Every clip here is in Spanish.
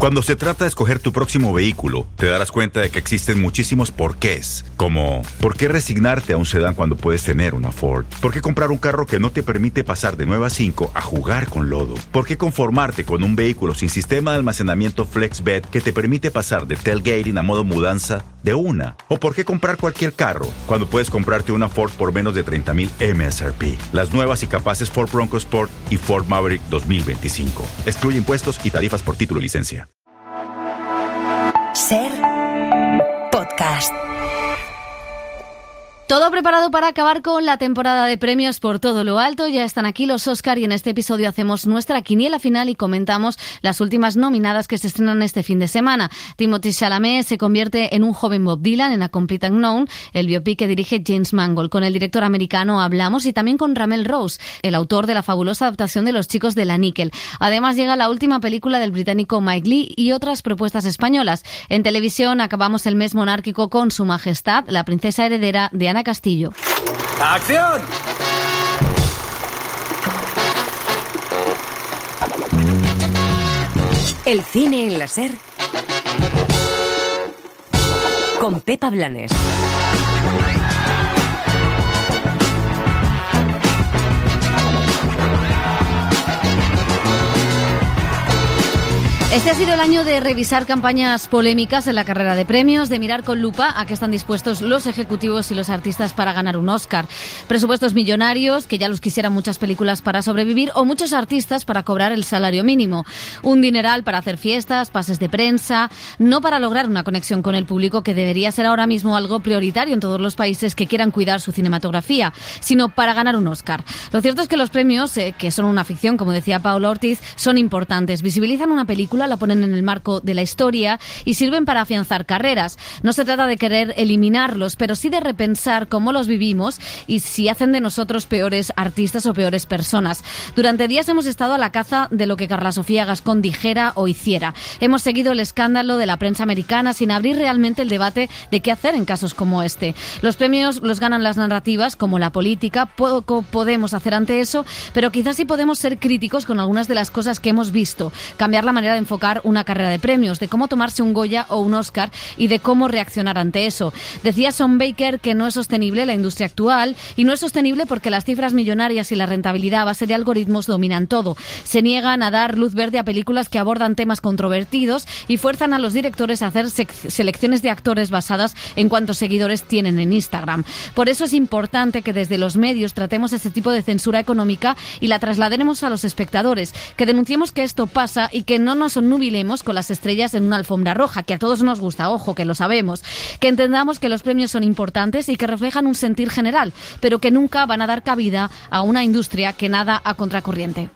Cuando se trata de escoger tu próximo vehículo, te darás cuenta de que existen muchísimos porqués, como ¿por qué resignarte a un sedán cuando puedes tener una Ford? ¿Por qué comprar un carro que no te permite pasar de 9 a 5 a jugar con lodo? ¿Por qué conformarte con un vehículo sin sistema de almacenamiento FlexBed que te permite pasar de tailgating a modo mudanza de una? ¿O por qué comprar cualquier carro cuando puedes comprarte una Ford por menos de $30,000 MSRP? Las nuevas y capaces Ford Bronco Sport y Ford Maverick 2025. Excluye impuestos y tarifas por título y licencia. Ser podcast. Todo preparado para acabar con la temporada de premios por todo lo alto. Ya están aquí los Oscar y en este episodio hacemos nuestra quiniela final y comentamos las últimas nominadas que se estrenan este fin de semana. Timothée Chalamet se convierte en un joven Bob Dylan en A Complete Unknown, el biopic que dirige James Mangold. Con el director americano hablamos y también con Ramel Rose, el autor de la fabulosa adaptación de Los chicos de la níquel. Además llega la última película del británico Mike Leigh y otras propuestas españolas. En televisión acabamos el mes monárquico con Su Majestad, la princesa heredera de Ana Castillo. ¡Acción! El cine en la Ser con Pepa Blanes. Este ha sido el año de revisar campañas polémicas en la carrera de premios, de mirar con lupa a qué están dispuestos los ejecutivos y los artistas para ganar un Oscar. Presupuestos millonarios, que ya los quisieran muchas películas para sobrevivir, o muchos artistas para cobrar el salario mínimo. Un dineral para hacer fiestas, pases de prensa, no para lograr una conexión con el público, que debería ser ahora mismo algo prioritario en todos los países que quieran cuidar su cinematografía, sino para ganar un Oscar. Lo cierto es que los premios, que son una ficción, como decía Paula Ortiz, son importantes. Visibilizan una película, la ponen en el marco de la historia y sirven para afianzar carreras. No se trata de querer eliminarlos, pero sí de repensar cómo los vivimos y si hacen de nosotros peores artistas o peores personas. Durante días hemos estado a la caza de lo que Carla Sofía Gascón dijera o hiciera. Hemos seguido el escándalo de la prensa americana sin abrir realmente el debate de qué hacer en casos como este. Los premios los ganan las narrativas, como la política. Poco podemos hacer ante eso, pero quizás sí podemos ser críticos con algunas de las cosas que hemos visto, cambiar la manera de enfocar una carrera de premios, de cómo tomarse un Goya o un Oscar y de cómo reaccionar ante eso. Decía Sean Baker que no es sostenible la industria actual, y no es sostenible porque las cifras millonarias y la rentabilidad a base de algoritmos dominan todo. Se niegan a dar luz verde a películas que abordan temas controvertidos y fuerzan a los directores a hacer selecciones de actores basadas en cuántos seguidores tienen en Instagram. Por eso es importante que desde los medios tratemos ese tipo de censura económica y la traslademos a los espectadores, que denunciemos que esto pasa y que no nos nubilemos con las estrellas en una alfombra roja, que a todos nos gusta, ojo, que lo sabemos, que entendamos que los premios son importantes y que reflejan un sentir general, pero que nunca van a dar cabida a una industria que nada a contracorriente.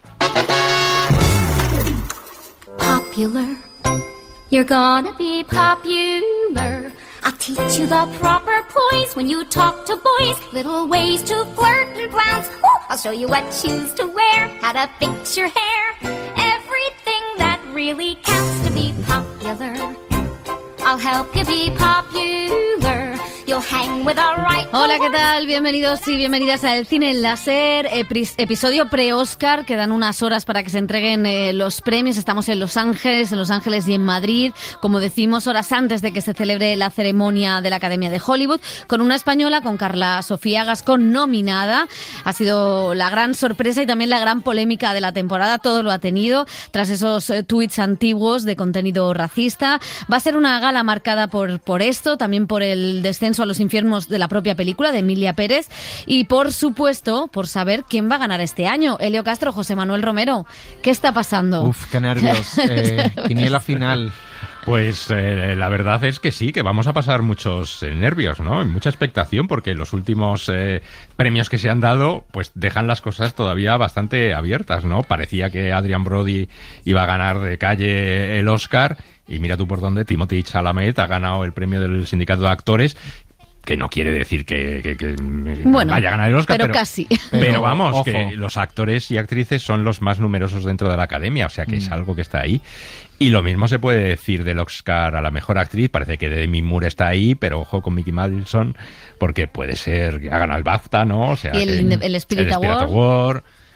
Popular, you're gonna be popular. I'll teach you the proper poise when you talk to boys. Little ways to flirt and glance. Ooh, I'll show you what shoes to wear, how to fix your hair. Everything that really counts to be popular. I'll help you be popular. You'll hang with a right. Hola, ¿qué tal? Bienvenidos y bienvenidas a El Cine en la Ser, episodio pre-Oscar. Quedan unas horas para que se entreguen los premios. Estamos en Los Ángeles y en Madrid, como decimos, horas antes de que se celebre la ceremonia de la Academia de Hollywood, con una española, con Carla Sofía Gascón, nominada. Ha sido la gran sorpresa y también la gran polémica de la temporada. Todo lo ha tenido tras esos tuits antiguos de contenido racista. Va a ser una gala marcada por esto, también por el descenso a los infiernos de la propia película de Emilia Pérez y, por supuesto, por saber quién va a ganar este año. Elio Castro, José Manuel Romero, ¿qué está pasando? Uf, qué nervios. Quiniela final. Pues la verdad es que sí, que vamos a pasar muchos nervios, ¿no? Y mucha expectación, porque los últimos premios que se han dado pues dejan las cosas todavía bastante abiertas, ¿no? Parecía que Adrien Brody iba a ganar de calle el Oscar, y mira tú por dónde, Timothée Chalamet ha ganado el premio del Sindicato de Actores, que no quiere decir que bueno, vaya a ganar el Oscar, pero casi. Pero vamos, ojo, que los actores y actrices son los más numerosos dentro de la Academia, o sea que es algo que está ahí. Y lo mismo se puede decir del Oscar a la mejor actriz. Parece que Demi Moore está ahí, pero ojo con Mickey Madison, porque puede ser que ha ganado el BAFTA, ¿no? O sea, y el Spirit Award.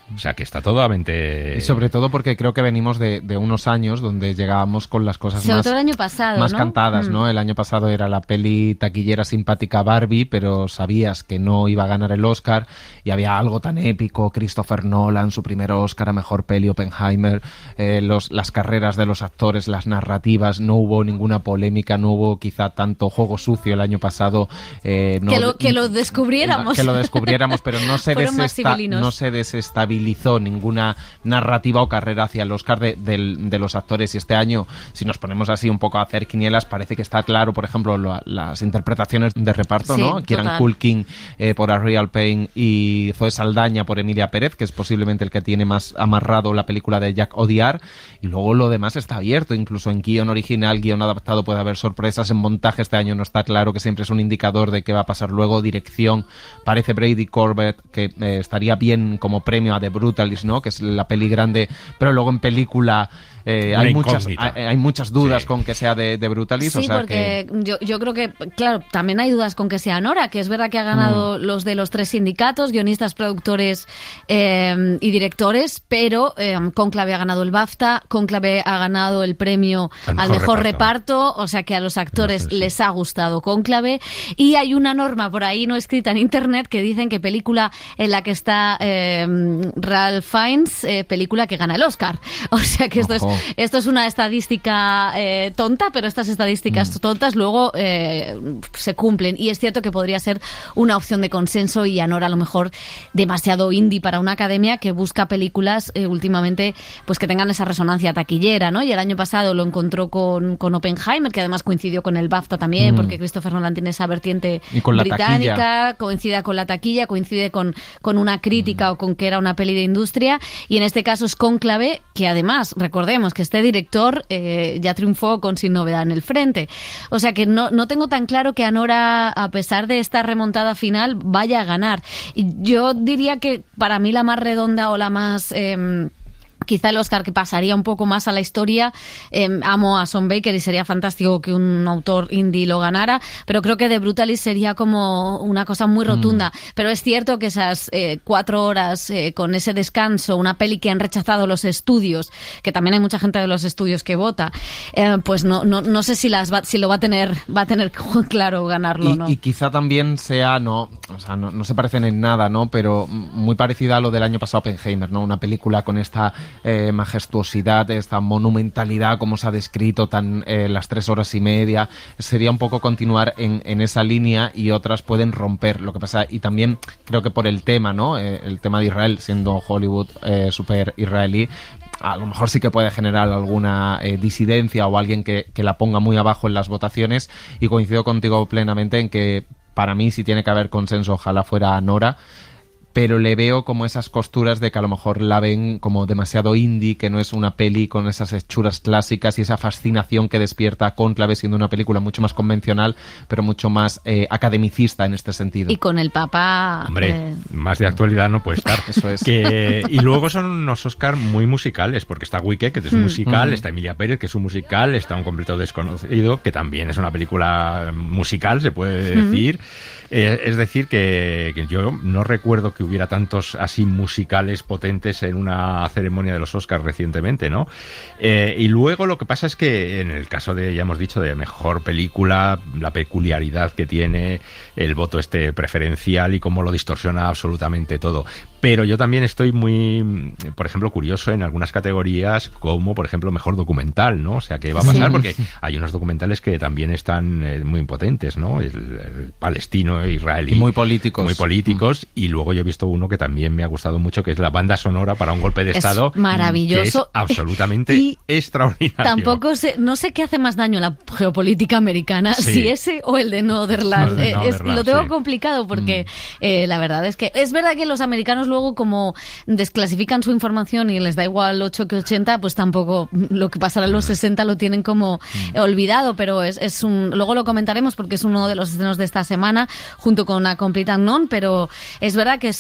O sea, que está totalmente... Y sobre todo porque creo que venimos de unos años donde llegábamos con las cosas sobre más, todo el año pasado, más ¿no? cantadas, ¿no? El año pasado era la peli taquillera simpática Barbie, pero sabías que no iba a ganar el Oscar y había algo tan épico, Christopher Nolan, su primer Oscar a mejor peli, Oppenheimer, las carreras de los actores, las narrativas, no hubo ninguna polémica, no hubo quizá tanto juego sucio el año pasado. Que lo descubriéramos. Que lo descubriéramos, pero no se desestabilizó ninguna narrativa o carrera hacia el Oscar de los actores. Y este año, si nos ponemos así un poco a hacer quinielas, parece que está claro, por ejemplo, las interpretaciones de reparto, sí, ¿no? Kieran Culkin por A Real Pain y Zoe Saldaña por Emilia Pérez, que es posiblemente el que tiene más amarrado la película de Jack Odiar, y luego lo demás está abierto, incluso en guión original, guión adaptado puede haber sorpresas, en montaje este año no está claro, que siempre es un indicador de qué va a pasar luego, dirección, parece Brady Corbett que estaría bien como premio a The Brutalist, ¿no? Que es la peli grande, pero luego en película hay muchas dudas con que sea de Brutalist. Sí, o sea porque yo creo que, claro, también hay dudas con que sea Nora, que es verdad que ha ganado los de los 3 sindicatos, guionistas, productores y directores, pero Cónclave ha ganado el BAFTA, Cónclave ha ganado el premio al mejor reparto, o sea que a los actores les ha gustado Cónclave, y hay una norma por ahí no escrita en internet que dicen que película en la que está Ralph Fiennes, película que gana el Oscar. O sea que esto es una estadística tonta, pero estas estadísticas tontas luego se cumplen. Y es cierto que podría ser una opción de consenso y Anora a lo mejor demasiado indie para una academia que busca películas últimamente pues que tengan esa resonancia taquillera, ¿no? Y el año pasado lo encontró con Oppenheimer, que además coincidió con el BAFTA también, porque Christopher Nolan tiene esa vertiente británica, coincide con la taquilla, coincide con una crítica o con que era una peli de industria, y en este caso es Cónclave, que además, recordemos que este director ya triunfó con Sin Novedad en el Frente. O sea que no tengo tan claro que Anora, a pesar de esta remontada final, vaya a ganar. Y yo diría que para mí la más redonda o la más... quizá el Oscar que pasaría un poco más a la historia, amo a Sean Baker y sería fantástico que un autor indie lo ganara, pero creo que The Brutalist sería como una cosa muy rotunda. Pero es cierto que esas 4 horas con ese descanso, una peli que han rechazado los estudios, que también hay mucha gente de los estudios que vota, pues no sé si lo va a tener claro ganarlo, ¿no? Y quizá también sea, no se parecen en nada, ¿no? Pero muy parecida a lo del año pasado Oppenheimer, ¿no? Una película con esta majestuosidad, esta monumentalidad como se ha descrito, las 3 horas y media, sería un poco continuar en esa línea, y otras pueden romper lo que pasa. Y también creo que por el tema, ¿no? El tema de Israel, siendo Hollywood súper israelí, a lo mejor sí que puede generar alguna disidencia o alguien que la ponga muy abajo en las votaciones, y coincido contigo plenamente en que para mí si tiene que haber consenso, ojalá fuera Nora, pero le veo como esas costuras de que a lo mejor la ven como demasiado indie, que no es una peli con esas hechuras clásicas y esa fascinación que despierta Cónclave, siendo una película mucho más convencional, pero mucho más academicista en este sentido. Y con el Papa... Hombre, más de actualidad no puede estar. Eso es. Y luego son unos Oscar muy musicales, porque está Wicked, que es un musical, está Emilia Pérez, que es un musical, está Un completo desconocido, que también es una película musical, se puede decir. Es decir, que yo no recuerdo que hubiera tantos así musicales potentes en una ceremonia de los Oscars recientemente, ¿no? Y luego lo que pasa es que en el caso de, ya hemos dicho, de mejor película, la peculiaridad que tiene el voto preferencial y cómo lo distorsiona absolutamente todo. Pero yo también estoy muy, por ejemplo, curioso en algunas categorías, como por ejemplo mejor documental, ¿no? O sea, ¿qué va a pasar? Porque hay unos documentales que también están muy potentes, ¿no? El palestino, israelí. Y muy políticos. Muy políticos. Y luego yo he visto uno que también me ha gustado mucho, que es la banda sonora para un golpe de Estado. Maravilloso. Que es absolutamente extraordinario. Tampoco no sé qué hace más daño a la geopolítica americana, si ese o el de Northernland. Lo tengo complicado porque la verdad es que los americanos luego, como desclasifican su información y les da igual 8 que 80, pues tampoco lo que pasará en los 60 lo tienen como olvidado, pero luego lo comentaremos porque es uno de los estrenos de esta semana junto con A Complete Unknown, pero es verdad que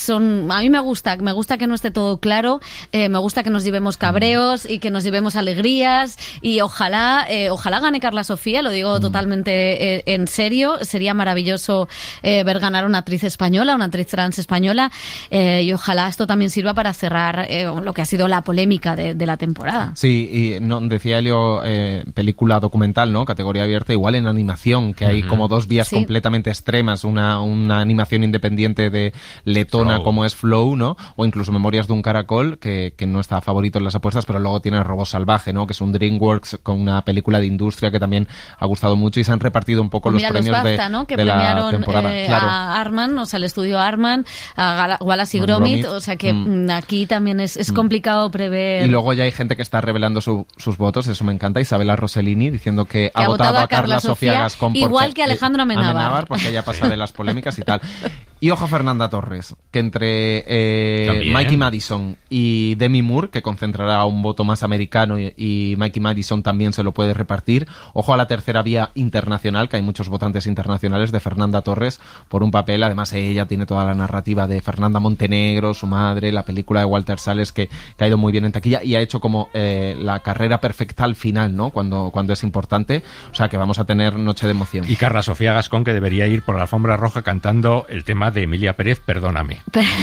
a mí me gusta que no esté todo claro, me gusta que nos llevemos cabreos y que nos llevemos alegrías, y ojalá gane Carla Sofía, lo digo totalmente en serio. Sería maravilloso ver ganar una actriz española, una actriz trans española, y ojalá esto también sirva para cerrar lo que ha sido la polémica de la temporada. Sí, y no, decía Elio, película documental, ¿no? Categoría abierta, igual en animación, que hay como dos vías completamente extremas, una animación independiente de letona como es Flow, ¿no? O incluso Memorias de un caracol, que no está favorito en las apuestas, pero luego tiene Robot Salvaje, ¿no? Que es un DreamWorks con una película de industria que también ha gustado mucho, y se han repartido un poco los premios los BAFTA, ¿no? Que premiaron a Arman, o sea, el estudio Arman, a Wallace y Gromit, o sea que aquí también es complicado prever. Y luego ya hay gente que está revelando sus votos, eso me encanta. Isabela Rossellini diciendo que ha votado a Carla Sofía Gascón, igual que Alejandro Amenábar, porque ella pasa de las polémicas y tal. Y ojo a Fernanda Torres, que entre Mikey Madison y Demi Moore, que concentrará un voto más americano, y Mikey Madison también se lo puede repartir. Ojo a la tercera vía internacional, que hay muchos votantes internacionales, de Fernanda Torres, por un papel. Además, ella tiene toda la narrativa de Fernanda Montenegro, su madre, la película de Walter Salles, que ha ido muy bien en taquilla, y ha hecho como la carrera perfecta al final, ¿no? Cuando es importante. O sea, que vamos a tener noche de emoción. Y Carla Sofía Gascón, que debería ir por la alfombra roja cantando el tema de Emilia Pérez, Perdóname.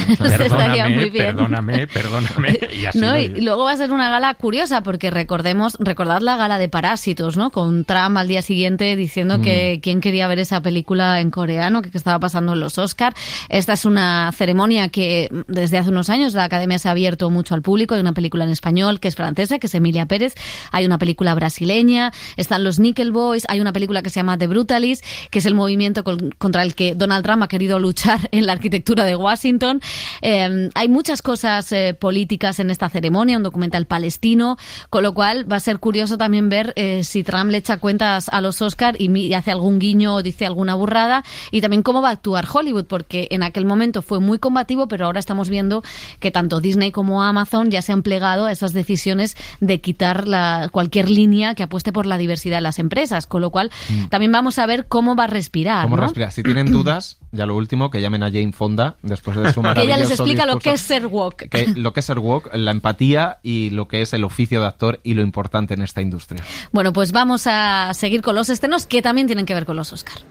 Perdóname. Y así y luego va a ser una gala curiosa, porque recordad la gala de Parásitos, ¿no? Con Trump al día siguiente diciendo que quién quería ver esa película en coreano, que estaba pasando en los Oscar. Esta es una ceremonia que desde hace unos años la Academia se ha abierto mucho al público. Hay una película en español que es francesa, que es Emilia Pérez. Hay una película brasileña, están los Nickel Boys, hay una película que se llama The Brutalists, que es el movimiento contra el que Donald Trump ha querido luchar en la arquitectura de Washington. Hay muchas cosas políticas en esta ceremonia, un documental palestino, con lo cual va a ser curioso también ver si Trump le echa cuentas a los Oscar y hace algún guiño o dice alguna burrada, y también cómo va a actuar Hollywood, porque en aquel momento fue muy combativo, pero ahora estamos viendo que tanto Disney como Amazon ya se han plegado a esas decisiones de quitar cualquier línea que apueste por la diversidad de las empresas, con lo cual también vamos a ver cómo va a respirar. ¿Cómo ¿no? respirar? Si tienen dudas, ya lo último, que llamen a Jane Fonda después de su maravilloso que ella les explica discurso, lo que es ser woke. Lo que es ser woke, la empatía y lo que es el oficio de actor y lo importante en esta industria. Bueno, pues vamos a seguir con los estrenos que también tienen que ver con los Oscar.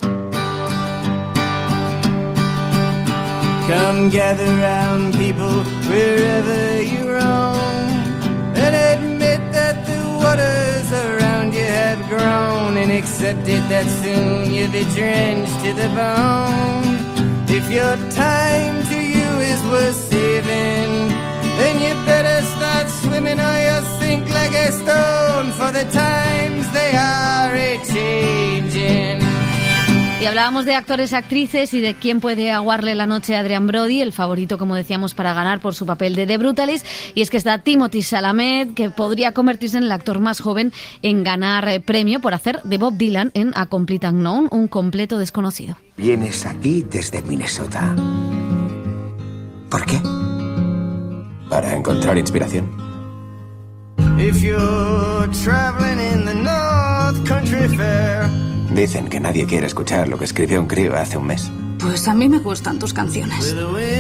Come gather round, people, wherever you roam, and admit that the waters around you have grown, and accept it that soon you'll be drenched to the bone. If your time to you is worth saving, then you better start swimming or you'll sink like a stone, for the times they are a-changing. Y hablábamos de actores y actrices y de quién puede aguarle la noche a Adrian Brody, el favorito, como decíamos, para ganar por su papel de The Brutalist. Y es que está Timothée Chalamet, que podría convertirse en el actor más joven en ganar premio por hacer de Bob Dylan en A Complete Unknown, un completo desconocido. Vienes aquí desde Minnesota. ¿Por qué? Para encontrar inspiración. If you're traveling in the North Country Fair. Dicen que nadie quiere escuchar lo que escribió un crío hace un mes. Pues a mí me gustan tus canciones.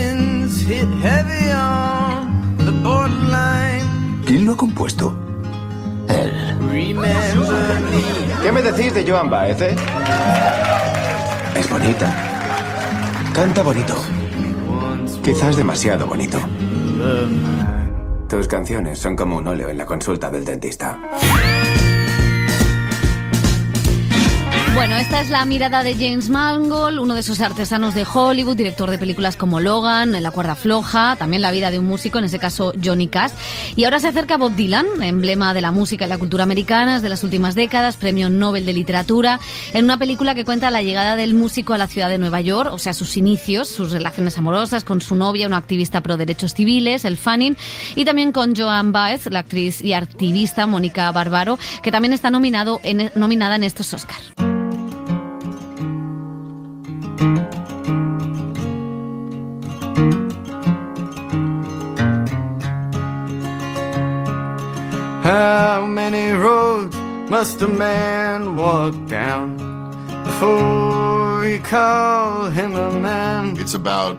¿Quién lo ha compuesto? Él. ¿Qué me decís de Joan Baez, eh? Es bonita. Canta bonito. Quizás demasiado bonito. Tus canciones son como un óleo en la consulta del dentista. Bueno, esta es la mirada de James Mangold, uno de esos artesanos de Hollywood, director de películas como Logan, La cuerda floja, también la vida de un músico, en ese caso Johnny Cash. Y ahora se acerca Bob Dylan, emblema de la música y la cultura americanas de las últimas décadas, premio Nobel de Literatura, en una película que cuenta la llegada del músico a la ciudad de Nueva York, o sea, sus inicios, sus relaciones amorosas con su novia, una activista pro derechos civiles, Elle Fanning, y también con Joan Baez, la actriz y activista Mónica Barbaro, que también está nominada en estos Oscars. How many roads must a man walk down before you call him a man? It's about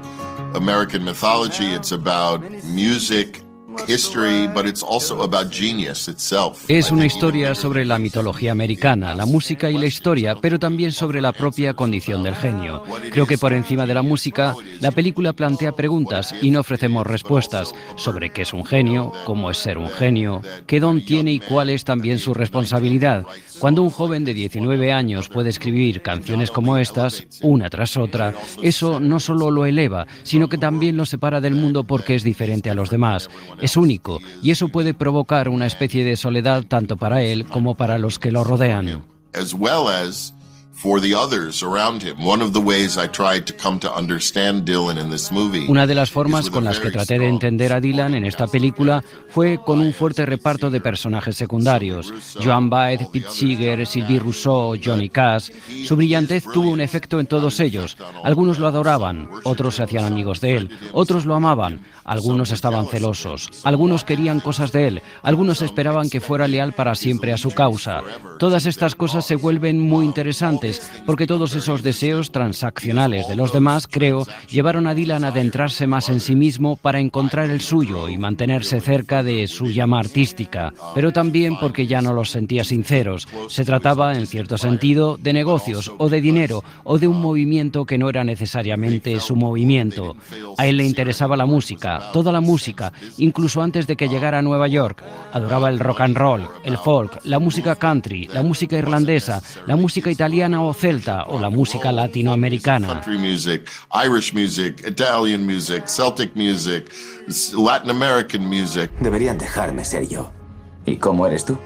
American mythology, it's about music, history, but it's also about genius itself. Es una historia sobre la mitología americana, la música y la historia, pero también sobre la propia condición del genio. Creo que por encima de la música, la película plantea preguntas y no ofrecemos respuestas sobre qué es un genio, cómo es ser un genio, qué don tiene y cuál es también su responsabilidad. Cuando un joven de 19 años puede escribir canciones como estas, una tras otra, eso no solo lo eleva, sino que también lo separa del mundo porque es diferente a los demás. Es único, y eso puede provocar una especie de soledad tanto para él como para los que lo rodean. As well as for the others around him. One of the ways I tried to come to understand Dylan in this movie. Una de las formas con las que traté de entender a Dylan en esta película fue con un fuerte reparto de personajes secundarios. Joan Baez, Pete Seeger, Sylvie Rousseau, Johnny Cash. Su brillantez tuvo un efecto en todos ellos. Algunos lo adoraban, otros se hacían amigos de él, otros lo amaban, algunos estaban celosos, algunos querían cosas de él, algunos esperaban que fuera leal para siempre a su causa. Todas estas cosas se vuelven muy interesantes porque todos esos deseos transaccionales de los demás, creo, llevaron a Dylan a adentrarse más en sí mismo para encontrar el suyo y mantenerse cerca de su llama artística, pero también porque ya no los sentía sinceros. Se trataba, en cierto sentido, de negocios o de dinero o de un movimiento que no era necesariamente su movimiento. A él le interesaba la música, toda la música, incluso antes de que llegara a Nueva York. Adoraba el rock and roll, el folk, la música country, la música irlandesa, la música italiana o celta o la música latinoamericana. Country music, Irish music, Italian music, Celtic music, Latin American music. Deberían dejarme ser yo. ¿Y cómo eres tú?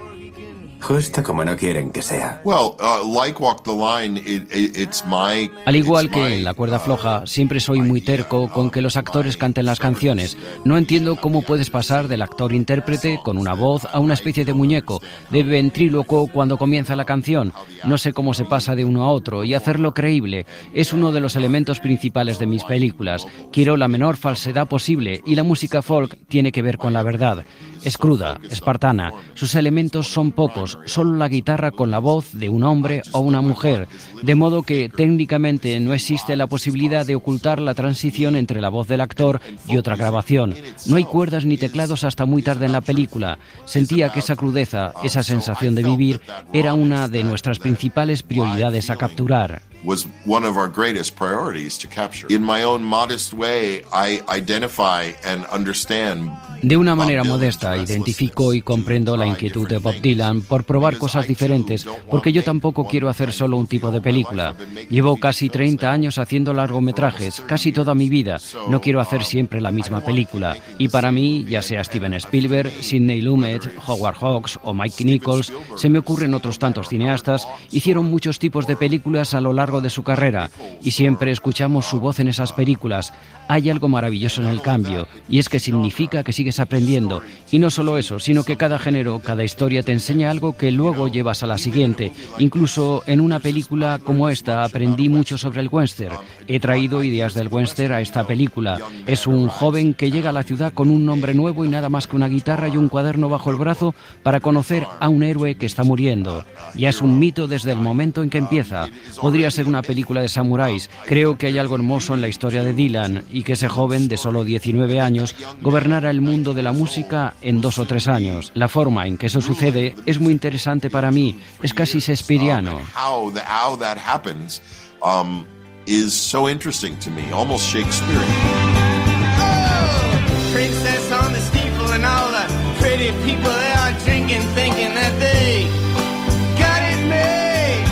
Justo como no quieren que sea. Well, like Walk the Line, it's my... Al igual que en La cuerda floja, siempre soy muy terco con que los actores canten las canciones. No entiendo cómo puedes pasar del actor-intérprete con una voz a una especie de muñeco, de ventrílocuo cuando comienza la canción. No sé cómo se pasa de uno a otro y hacerlo creíble. Es uno de los elementos principales de mis películas. Quiero la menor falsedad posible y la música folk tiene que ver con la verdad. Es cruda, espartana, sus elementos son pocos, solo la guitarra con la voz de un hombre o una mujer, de modo que técnicamente no existe la posibilidad de ocultar la transición entre la voz del actor y otra grabación. No hay cuerdas ni teclados hasta muy tarde en la película. Sentía que esa crudeza, esa sensación de vivir, era una de nuestras principales prioridades a capturar. Was one of our greatest priorities to capture. In my own modest way, I identify and understand. De una manera modesta, identifico y comprendo la inquietud de Bob Dylan por probar cosas diferentes, porque yo tampoco quiero hacer solo un tipo de película. Llevo casi 30 años haciendo largometrajes, casi toda mi vida. No quiero hacer siempre la misma película. Y para mí, ya sea Steven Spielberg, Sidney Lumet, Howard Hawks o Mike Nichols, se me ocurren otros tantos cineastas, hicieron muchos tipos de películas a lo largo de su carrera y siempre escuchamos su voz en esas películas. Hay algo maravilloso en el cambio y es que significa que sigues aprendiendo y no solo eso, sino que cada género, cada historia te enseña algo que luego llevas a la siguiente. Incluso en una película como esta aprendí mucho sobre el western. He traído ideas del western a esta película. Es un joven que llega a la ciudad con un nombre nuevo y nada más que una guitarra y un cuaderno bajo el brazo para conocer a un héroe que está muriendo. Ya es un mito desde el momento en que empieza. Podría ser una película de samuráis. Creo que hay algo hermoso en la historia de Dylan y que ese joven de solo 19 años gobernara el mundo de la música en 2 o 3 años. La forma en que eso sucede es muy interesante para mí. Es casi shakespeariano. How that happens is so interesting to me, almost Shakespearean. Oh, princess on the steeple and all the pretty people they are drinking, thinking that they got it made.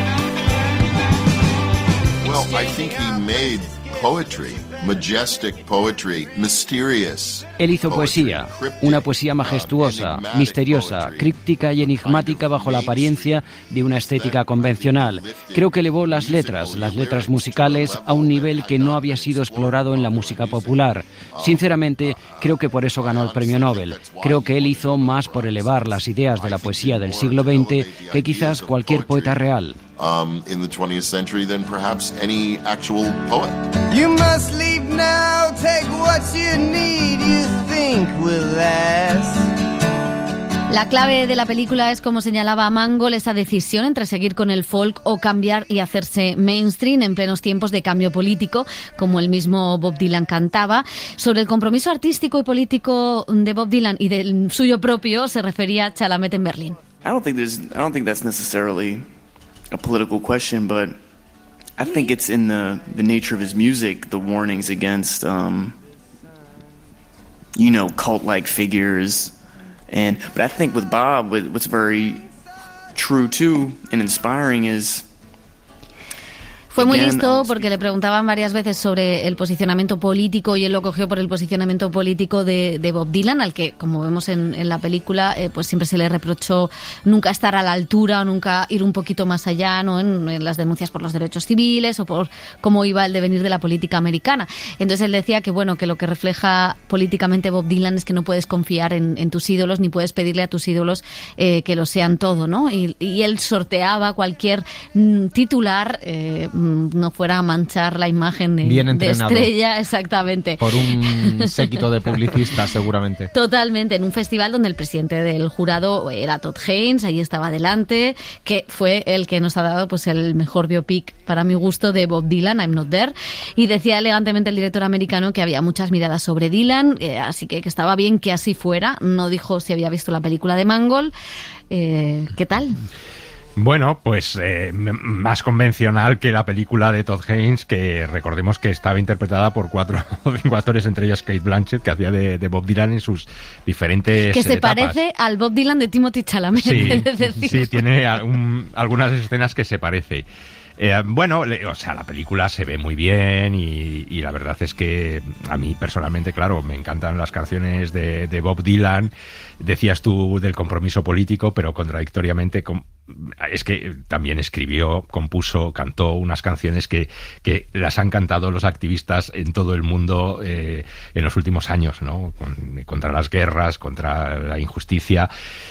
Well, I think he made poetry, majestic poetry, mysterious. Él hizo poesía, una poesía majestuosa, misteriosa, críptica y enigmática bajo la apariencia de una estética convencional. Creo que elevó las letras musicales a un nivel que no había sido explorado en la música popular. Sinceramente, creo que por eso ganó el premio Nobel. Creo que él hizo más por elevar las ideas de la poesía del siglo XX que quizás cualquier poeta real. In the 20th century than perhaps any actual poet. You must leave now, take what you need, you think will last. La clave de la película es, como señalaba Mangold, esa decisión entre seguir con el folk o cambiar y hacerse mainstream en plenos tiempos de cambio político, como el mismo Bob Dylan cantaba. Sobre el compromiso artístico y político de Bob Dylan y del suyo propio se refería Chalamet en Berlín. I don't think that's necessarily a political question, but I think it's in the nature of his music, the warnings against, cult-like figures. But I think with Bob, what's very true too and inspiring is Fue muy listo porque le preguntaban varias veces sobre el posicionamiento político y él lo cogió por el posicionamiento político de Bob Dylan, al que, como vemos en la película, pues siempre se le reprochó nunca estar a la altura o nunca ir un poquito más allá, ¿no? en las denuncias por los derechos civiles o por cómo iba el devenir de la política americana. Entonces él decía que bueno, que lo que refleja políticamente Bob Dylan es que no puedes confiar en tus ídolos ni puedes pedirle a tus ídolos que lo sean todo, ¿no? Y él sorteaba cualquier titular no fuera a manchar la imagen de estrella, exactamente. Por un séquito de publicistas, seguramente. Totalmente, en un festival donde el presidente del jurado era Todd Haynes, ahí estaba delante, que fue el que nos ha dado pues el mejor biopic, para mi gusto, de Bob Dylan, I'm Not There, y decía elegantemente el director americano que había muchas miradas sobre Dylan, así que estaba bien que así fuera. No dijo si había visto la película de Mangold. ¿Qué tal? Bueno, pues más convencional que la película de Todd Haynes, que recordemos que estaba interpretada por 4 o 5 actores, entre ellos Cate Blanchett, que hacía de Bob Dylan en sus diferentes que se etapas. Parece al Bob Dylan de Timothy Chalamet. Sí, tiene algunas escenas que se parece. La película se ve muy bien y la verdad es que a mí personalmente, claro, me encantan las canciones de Bob Dylan. Decías tú del compromiso político, pero contradictoriamente es que también escribió, compuso, cantó unas canciones que las han cantado los activistas en todo el mundo en los últimos años, ¿no? Contra las guerras, contra la injusticia.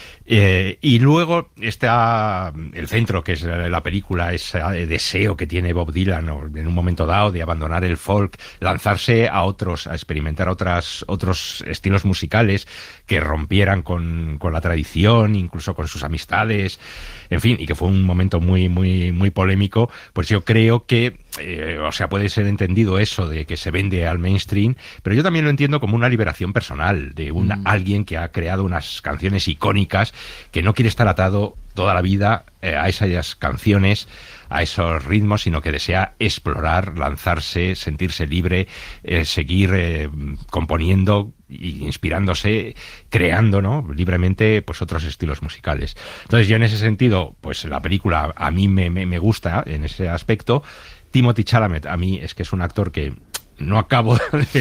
Y luego está el centro, que es la película, ese deseo que tiene Bob Dylan, ¿no? En un momento dado de abandonar el folk, lanzarse a experimentar otros estilos musicales que rompieran con la tradición, incluso con sus amistades, en fin, y que fue un momento muy, muy, muy polémico. Pues yo creo que puede ser entendido eso de que se vende al mainstream, pero yo también lo entiendo como una liberación personal de alguien que ha creado unas canciones icónicas, que no quiere estar atado toda la vida a esas canciones, a esos ritmos, sino que desea explorar, lanzarse, sentirse libre, seguir componiendo y inspirándose, creando, ¿no? libremente pues otros estilos musicales. Entonces yo en ese sentido, pues la película a mí me gusta en ese aspecto. Timothy Chalamet a mí es que es un actor que no acabo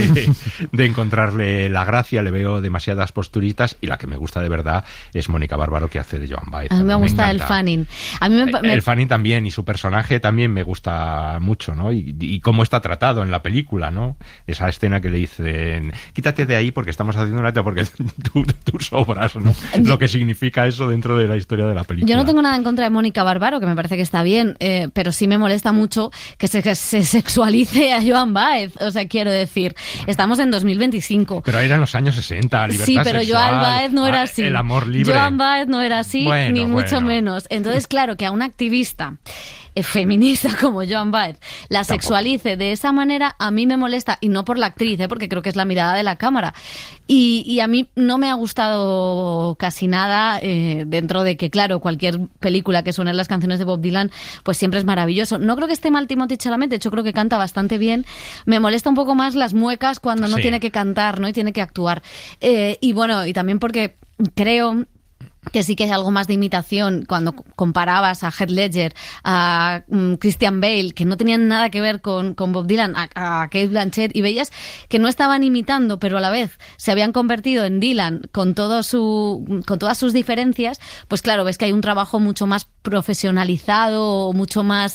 de encontrarle la gracia, le veo demasiadas posturitas, y la que me gusta de verdad es Mónica Bárbaro, que hace de Joan Baez. A mí me gusta el Fanning. El Fanning también, y su personaje también me gusta mucho, ¿no? Y cómo está tratado en la película, ¿no? Esa escena que le dicen, quítate de ahí porque estamos haciendo una porque tú sobras, ¿no? Lo que significa eso dentro de la historia de la película. Yo no tengo nada en contra de Mónica Bárbaro, que me parece que está bien, pero sí me molesta mucho que se sexualice a Joan Baez. O sea, quiero decir, estamos en 2025. Pero eran los años 60, libertad sí, pero sexual, Joan Baez no era así. El amor libre. Joan Baez no era así, ni mucho menos. Entonces, claro, que a un activista feminista como Joan Baez la sexualice de esa manera, a mí me molesta, y no por la actriz, porque creo que es la mirada de la cámara. Y a mí no me ha gustado casi nada, dentro de que, claro, cualquier película que suene las canciones de Bob Dylan, pues siempre es maravilloso. No creo que esté mal Timothy Chalamet, de hecho creo que canta bastante bien. Me molesta un poco más las muecas cuando no tiene que cantar, ¿no? Y tiene que actuar. Y bueno, y también porque creo que sí que hay algo más de imitación cuando comparabas a Heath Ledger, a Christian Bale, que no tenían nada que ver con Bob Dylan, a Cate Blanchett, y veías que no estaban imitando, pero a la vez se habían convertido en Dylan con todas sus diferencias. Pues claro, ves que hay un trabajo mucho más profesionalizado, mucho más,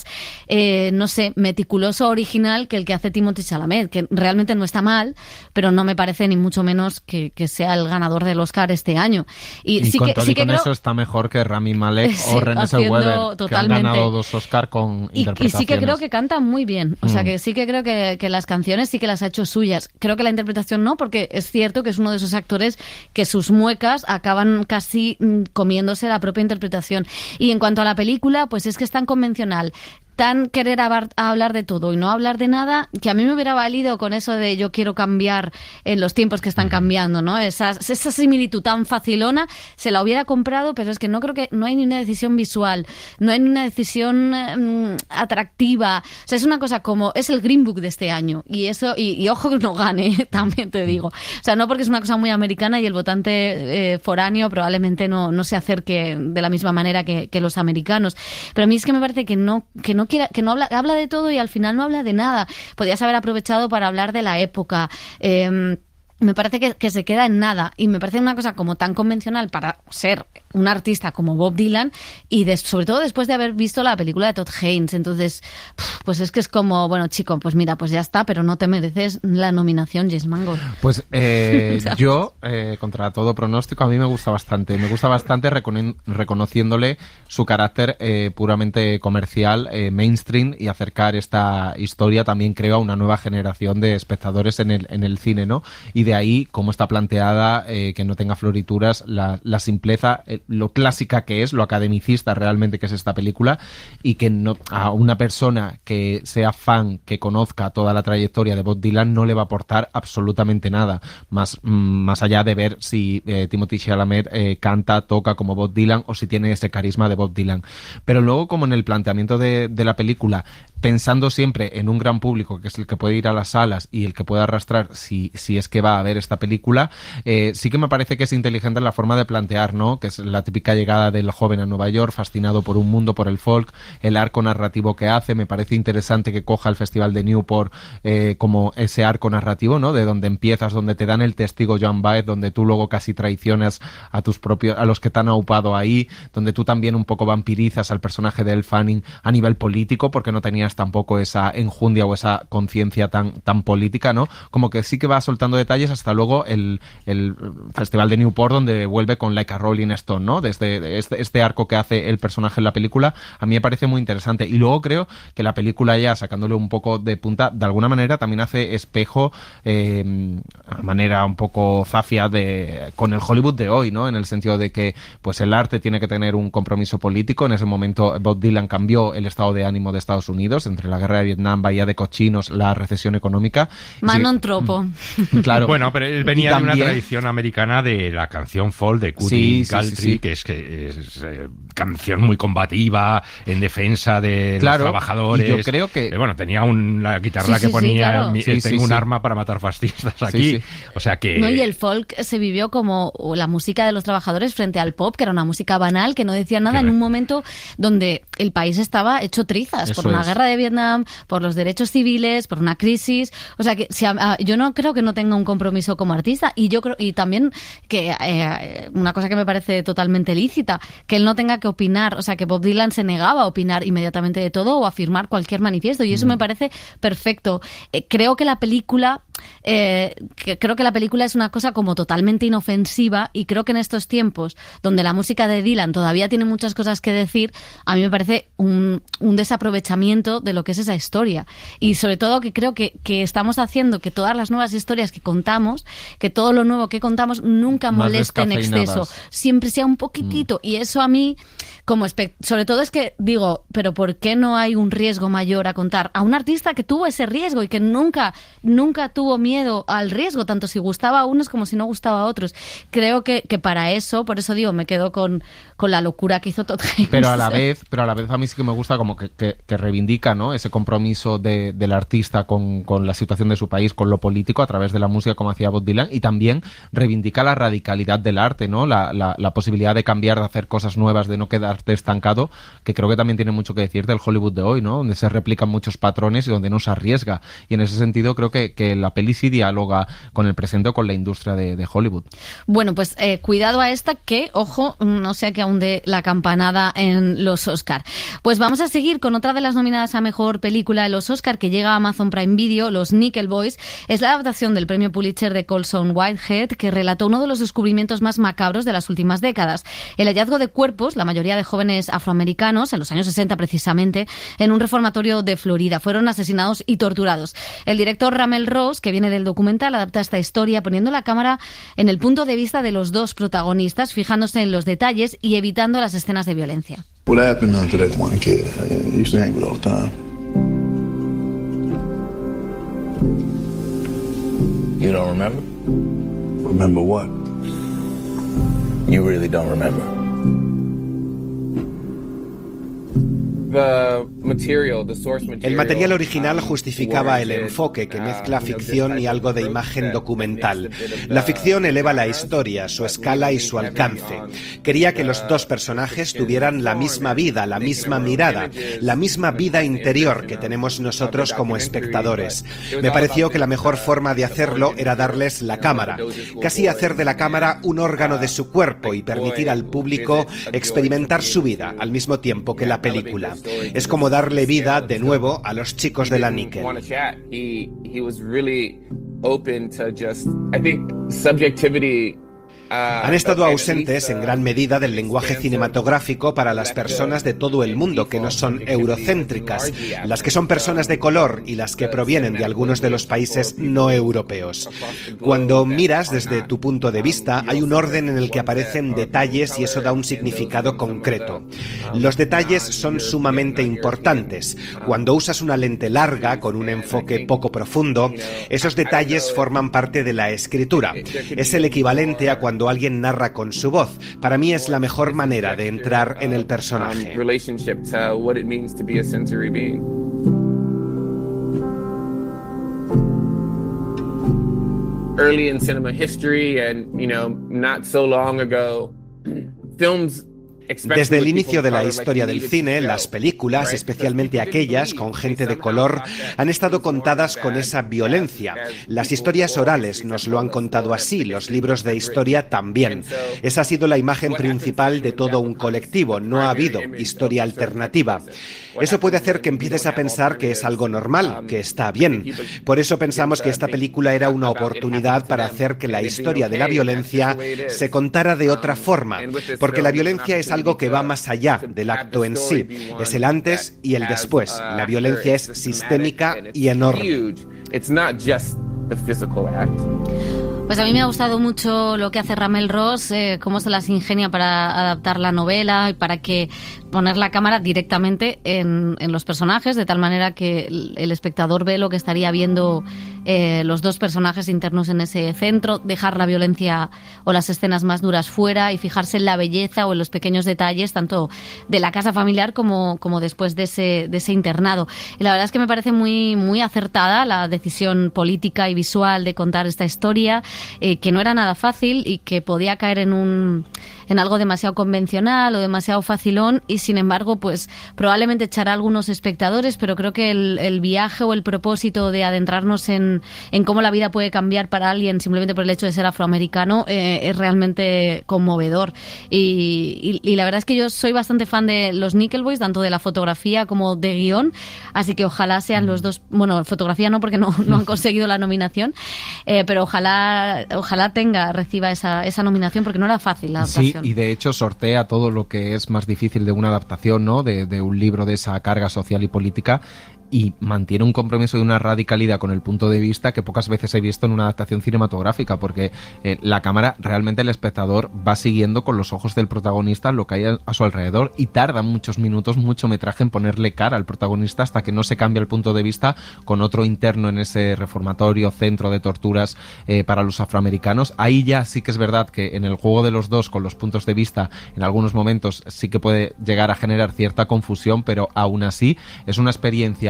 meticuloso, original, que el que hace Timothy Chalamet, que realmente no está mal, pero no me parece ni mucho menos que sea el ganador del Oscar este año. Y sí que con eso está mejor que Rami Malek o Renée Zellweger, que han ganado 2 Oscar con interpretaciones. Y sí que creo que canta muy bien. O sea, que sí que creo que las canciones sí que las ha hecho suyas. Creo que la interpretación no, porque es cierto que es uno de esos actores que sus muecas acaban casi comiéndose la propia interpretación. Y en cuanto a la película, pues es que es tan convencional, tan querer hablar de todo y no hablar de nada, que a mí me hubiera valido con eso de yo quiero cambiar en los tiempos que están cambiando, ¿no? Esa similitud tan facilona, se la hubiera comprado, pero es que no hay ni una decisión visual, no hay ni una decisión atractiva. O sea, es una cosa como, es el Green Book de este año, y eso, y ojo que no gane, también te digo. O sea, no porque es una cosa muy americana y el votante foráneo probablemente no se acerque de la misma manera que los americanos. Pero a mí es que me parece que no habla de todo y al final no habla de nada. Podrías haber aprovechado para hablar de la época. Me parece que se queda en nada, y me parece una cosa como tan convencional para ser un artista como Bob Dylan, y sobre todo después de haber visto la película de Todd Haynes. Entonces, pues es que es como, bueno, chico, pues mira, pues ya está, pero no te mereces la nominación, James Mangold. Pues yo, contra todo pronóstico, a mí me gusta bastante reconociéndole su carácter puramente comercial, mainstream, y acercar esta historia también, creo, a una nueva generación de espectadores en el cine, ¿no? Y de ahí cómo está planteada, que no tenga florituras, la simpleza, lo clásica que es, lo academicista realmente que es esta película, y que no, a una persona que sea fan, que conozca toda la trayectoria de Bob Dylan, no le va a aportar absolutamente nada, más allá de ver si Timothée Chalamet canta, toca como Bob Dylan, o si tiene ese carisma de Bob Dylan. Pero luego, como en el planteamiento de la película, pensando siempre en un gran público, que es el que puede ir a las salas y el que puede arrastrar si es que va a ver esta película, sí que me parece que es inteligente la forma de plantear, ¿no? Que es la típica llegada del joven a Nueva York, fascinado por un mundo, por el folk, el arco narrativo que hace. Me parece interesante que coja el Festival de Newport como ese arco narrativo, ¿no? De donde empiezas, donde te dan el testigo Joan Baez, donde tú luego casi traicionas a los que te han aupado ahí, donde tú también un poco vampirizas al personaje de Elle Fanning a nivel político, porque no tenías tampoco esa enjundia o esa conciencia tan política, ¿no? Como que sí que va soltando detalles hasta luego el Festival de Newport, donde vuelve con Like a Rolling Stone, ¿no? Desde este arco que hace el personaje en la película, a mí me parece muy interesante. Y luego creo que la película, ya sacándole un poco de punta, de alguna manera también hace espejo, de manera un poco zafia, con el Hollywood de hoy, ¿no? En el sentido de que pues el arte tiene que tener un compromiso político. En ese momento Bob Dylan cambió el estado de ánimo de Estados Unidos, entre la guerra de Vietnam, Bahía de Cochinos, la recesión económica. Manon Tropo. Claro. Bueno, pero él venía de una tradición americana de la canción folk de Cutting Galtry, que es canción muy combativa, en defensa de los trabajadores. Y yo creo que... bueno, tenía la guitarra que ponía, tengo un arma para matar fascistas aquí. O sea que... No, y el folk se vivió como la música de los trabajadores frente al pop, que era una música banal, que no decía nada, en un momento donde el país estaba hecho trizas por una guerra de Vietnam, por los derechos civiles, por una crisis. O sea que yo no creo que no tenga un compromiso como artista, y yo creo, y también que una cosa que me parece totalmente lícita, que él no tenga que opinar. O sea, que Bob Dylan se negaba a opinar inmediatamente de todo o a firmar cualquier manifiesto, y eso me parece perfecto. Creo que la película es una cosa como totalmente inofensiva, y creo que en estos tiempos donde la música de Dylan todavía tiene muchas cosas que decir, a mí me parece un desaprovechamiento de lo que es esa historia. Y sobre todo que creo que estamos haciendo que todas las nuevas historias que contamos, que todo lo nuevo que contamos nunca moleste en exceso, siempre sea un poquitito. Y eso a mí, sobre todo, es que digo, pero ¿por qué no hay un riesgo mayor a contar a un artista que tuvo ese riesgo y que nunca tuvo miedo al riesgo, tanto si gustaba a unos como si no gustaba a otros? Creo que para eso, por eso digo, me quedo con la locura que hizo Todd Haynes. Pero a la vez a mí sí que me gusta como que reivindica, ¿no?, ese compromiso del artista con la situación de su país, con lo político, a través de la música, como hacía Bob Dylan, y también reivindica la radicalidad del arte, ¿no?, la posibilidad de cambiar, de hacer cosas nuevas, de no quedarte estancado, que creo que también tiene mucho que decir del Hollywood de hoy, ¿no?, donde se replican muchos patrones y donde no se arriesga. Y en ese sentido creo que la peli sí dialoga con el presente o con la industria de Hollywood. Bueno, pues cuidado a esta, que, ojo, no sea que aún dé la campanada en los Oscar. Pues vamos a seguir con otra de las nominadas a Mejor Película de los Oscar que llega a Amazon Prime Video, Los Nickel Boys, es la adaptación del premio Pulitzer de Colson Whitehead, que relató uno de los descubrimientos más macabros de las últimas décadas. El hallazgo de cuerpos, la mayoría de jóvenes afroamericanos, en los años 60 precisamente, en un reformatorio de Florida. Fueron asesinados y torturados. El director Ramel Ross, que viene del documental, adapta esta historia poniendo la cámara en el punto de vista de los dos protagonistas, fijándose en los detalles y evitando las escenas de violencia. What happened to that one kid? I used to hang with all the time. You don't remember? Remember what? You really don't remember. El material original justificaba el enfoque que mezcla ficción y algo de imagen documental. La ficción eleva la historia, su escala y su alcance. Quería que los dos personajes tuvieran la misma vida, la misma mirada, la misma vida interior que tenemos nosotros como espectadores. Me pareció que la mejor forma de hacerlo era darles la cámara, casi hacer de la cámara un órgano de su cuerpo y permitir al público experimentar su vida al mismo tiempo que la película. Es como darle vida de nuevo a los chicos de la Nickel. Han estado ausentes en gran medida del lenguaje cinematográfico para las personas de todo el mundo que no son eurocéntricas, las que son personas de color y las que provienen de algunos de los países no europeos. Cuando miras desde tu punto de vista, hay un orden en el que aparecen detalles y eso da un significado concreto. Los detalles son sumamente importantes. Cuando usas una lente larga con un enfoque poco profundo, esos detalles forman parte de la escritura. Es el equivalente a cuando alguien narra con su voz. Para mí es la mejor manera de entrar en el personaje. Early in cinema history and, not so long ago, films. Desde el inicio de la historia del cine, las películas, especialmente aquellas con gente de color, han estado contadas con esa violencia. Las historias orales nos lo han contado así, los libros de historia también. Esa ha sido la imagen principal de todo un colectivo, no ha habido historia alternativa. Eso puede hacer que empieces a pensar que es algo normal, que está bien. Por eso pensamos que esta película era una oportunidad para hacer que la historia de la violencia se contara de otra forma, porque la violencia es algo que va más allá del acto en sí. Es el antes y el después. La violencia es sistémica y enorme. Pues a mí me ha gustado mucho lo que hace Ramel Ross, cómo se las ingenia para adaptar la novela y para que poner la cámara directamente en los personajes, de tal manera que el espectador ve lo que estaría viendo los dos personajes internos en ese centro, dejar la violencia o las escenas más duras fuera y fijarse en la belleza o en los pequeños detalles, tanto de la casa familiar como después de ese internado. Y la verdad es que me parece muy, muy acertada la decisión política y visual de contar esta historia, que no era nada fácil y que podía caer en algo demasiado convencional o demasiado facilón y sin embargo pues probablemente echará a algunos espectadores, pero creo que el viaje o el propósito de adentrarnos en cómo la vida puede cambiar para alguien simplemente por el hecho de ser afroamericano es realmente conmovedor y la verdad es que yo soy bastante fan de los Nickel Boys, tanto de la fotografía como de guión, así que ojalá sean los dos, bueno, fotografía no porque no han conseguido la nominación, pero ojalá reciba esa nominación porque no era fácil la adaptación. Sí, y de hecho sortea todo lo que es más difícil de una adaptación, ¿no? De un libro de esa carga social y política, y mantiene un compromiso y una radicalidad con el punto de vista que pocas veces he visto en una adaptación cinematográfica, porque la cámara, realmente el espectador va siguiendo con los ojos del protagonista lo que hay a su alrededor y tarda muchos minutos, mucho metraje en ponerle cara al protagonista hasta que no se cambia el punto de vista con otro interno en ese reformatorio, centro de torturas para los afroamericanos. Ahí ya sí que es verdad que en el juego de los dos con los puntos de vista en algunos momentos sí que puede llegar a generar cierta confusión, pero aún así es una experiencia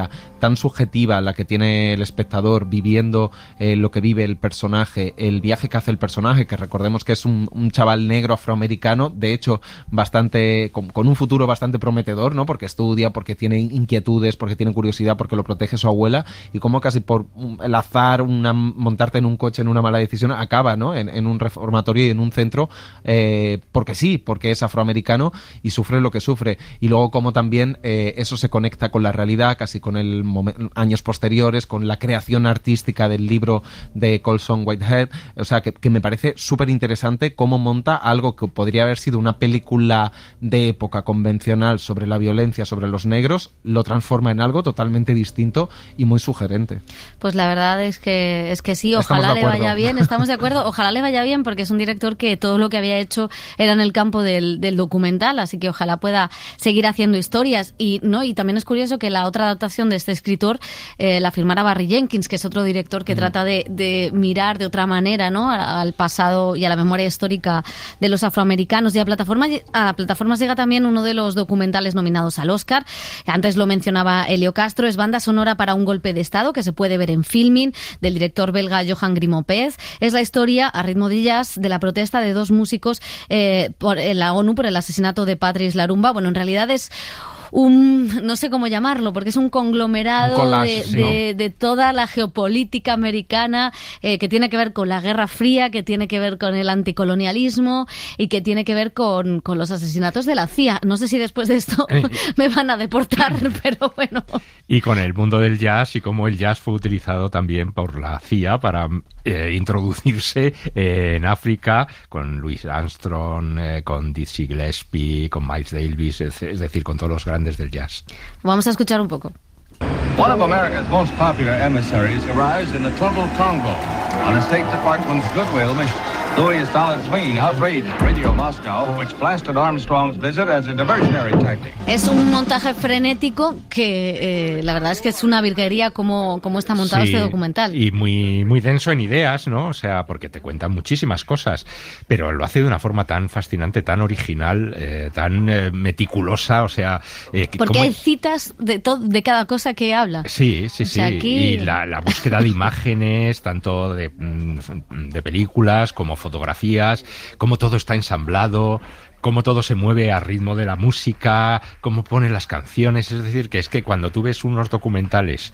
manera tan subjetiva la que tiene el espectador viviendo lo que vive el personaje, el viaje que hace el personaje, que recordemos que es un chaval negro afroamericano, de hecho bastante con un futuro bastante prometedor, ¿no? Porque estudia, porque tiene inquietudes, porque tiene curiosidad, porque lo protege su abuela, y como casi por el azar, montarte en un coche en una mala decisión, acaba, ¿no? en un reformatorio y en un centro, porque es afroamericano y sufre lo que sufre. Y luego como también eso se conecta con la realidad, casi con años posteriores, con la creación artística del libro de Colson Whitehead. O sea, que me parece súper interesante cómo monta algo que podría haber sido una película de época convencional sobre la violencia sobre los negros, lo transforma en algo totalmente distinto y muy sugerente. Pues la verdad es que sí, ojalá le vaya bien, estamos de acuerdo, ojalá le vaya bien, porque es un director que todo lo que había hecho era en el campo del documental, así que ojalá pueda seguir haciendo historias. Y también es curioso que la otra adaptación de este escritor la firmara Barry Jenkins, que es otro director que trata de mirar de otra manera, ¿no?, al pasado y a la memoria histórica de los afroamericanos. Y a plataformas llega también uno de los documentales nominados al Oscar. Antes lo mencionaba Elio Castro, es banda sonora para un golpe de estado, que se puede ver en Filmin, del director belga Johan Grimaud-Pez. Es la historia, a ritmo de jazz, de la protesta de dos músicos en la ONU por el asesinato de Patrice Lumumba. Bueno, en realidad es no sé cómo llamarlo, porque es un conglomerado de toda la geopolítica americana, que tiene que ver con la Guerra Fría, que tiene que ver con el anticolonialismo y que tiene que ver con los asesinatos de la CIA. No sé si después de esto me van a deportar, pero bueno. Y con el mundo del jazz y cómo el jazz fue utilizado también por la CIA para introducirse en África, con Louis Armstrong, con Dizzy Gillespie, con Miles Davis, es decir, con todos los grandes del jazz. Vamos a escuchar un poco. One of America's most popular emissaries arrives in the Total Congo on a State Department's goodwill mission. Louis Valenzuela outraged Radio Moscow, which blasted Armstrong's visit as a diversionary tactic. Es un montaje frenético que la verdad es que es una virguería cómo está montado este documental. Y muy, muy denso en ideas, ¿no? O sea, porque te cuentan muchísimas cosas, pero lo hace de una forma tan fascinante, tan original, tan meticulosa, o sea... porque hay citas de cada cosa que habla. Sí. O sea, aquí... Y la búsqueda de imágenes, tanto de películas como fotografías, cómo todo está ensamblado, cómo todo se mueve a ritmo de la música, cómo pone las canciones. Es decir, que es que cuando tú ves unos documentales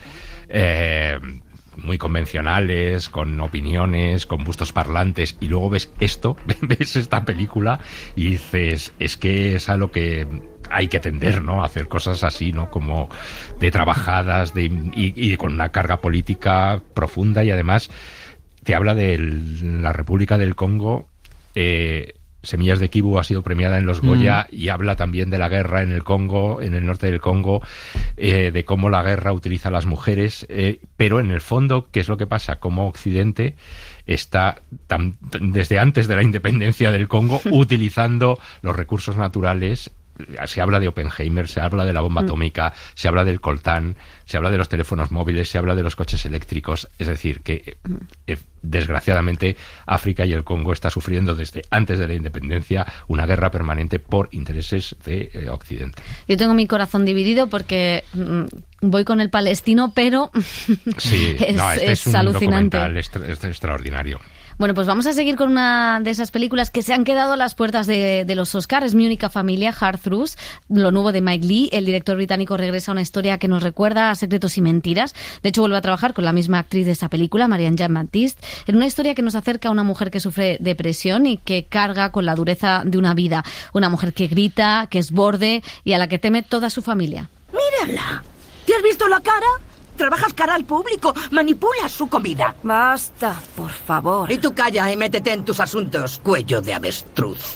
muy convencionales, con opiniones, con bustos parlantes, y luego ves esta película y dices, es que es a lo que hay que tender, ¿no? Hacer cosas así, ¿no? Como de trabajadas y con una carga política profunda, y además te habla de la República del Congo. Semillas de Kivu ha sido premiada en los Goya y habla también de la guerra en el Congo, en el norte del Congo, de cómo la guerra utiliza a las mujeres, pero en el fondo, ¿qué es lo que pasa? Como Occidente está desde antes de la independencia del Congo utilizando los recursos naturales. Se habla de Oppenheimer, se habla de la bomba atómica, se habla del coltán, se habla de los teléfonos móviles, se habla de los coches eléctricos. Es decir, que desgraciadamente África y el Congo está sufriendo desde antes de la independencia una guerra permanente por intereses de Occidente. Yo tengo mi corazón dividido porque voy con el palestino, pero sí, es un alucinante. Documental extraordinario. Bueno, pues vamos a seguir con una de esas películas que se han quedado a las puertas de los Oscars. Es Mi única familia, Hard Truths, lo nuevo de Mike Leigh. El director británico regresa a una historia que nos recuerda a Secretos y Mentiras. De hecho, vuelve a trabajar con la misma actriz de esa película, Marianne Jean-Baptiste, en una historia que nos acerca a una mujer que sufre depresión y que carga con la dureza de una vida. Una mujer que grita, que es borde y a la que teme toda su familia. ¡Mírala! ¿Te has visto la cara? Trabajas cara al público, manipulas su comida. Basta, por favor. Y tú calla y métete en tus asuntos, cuello de avestruz.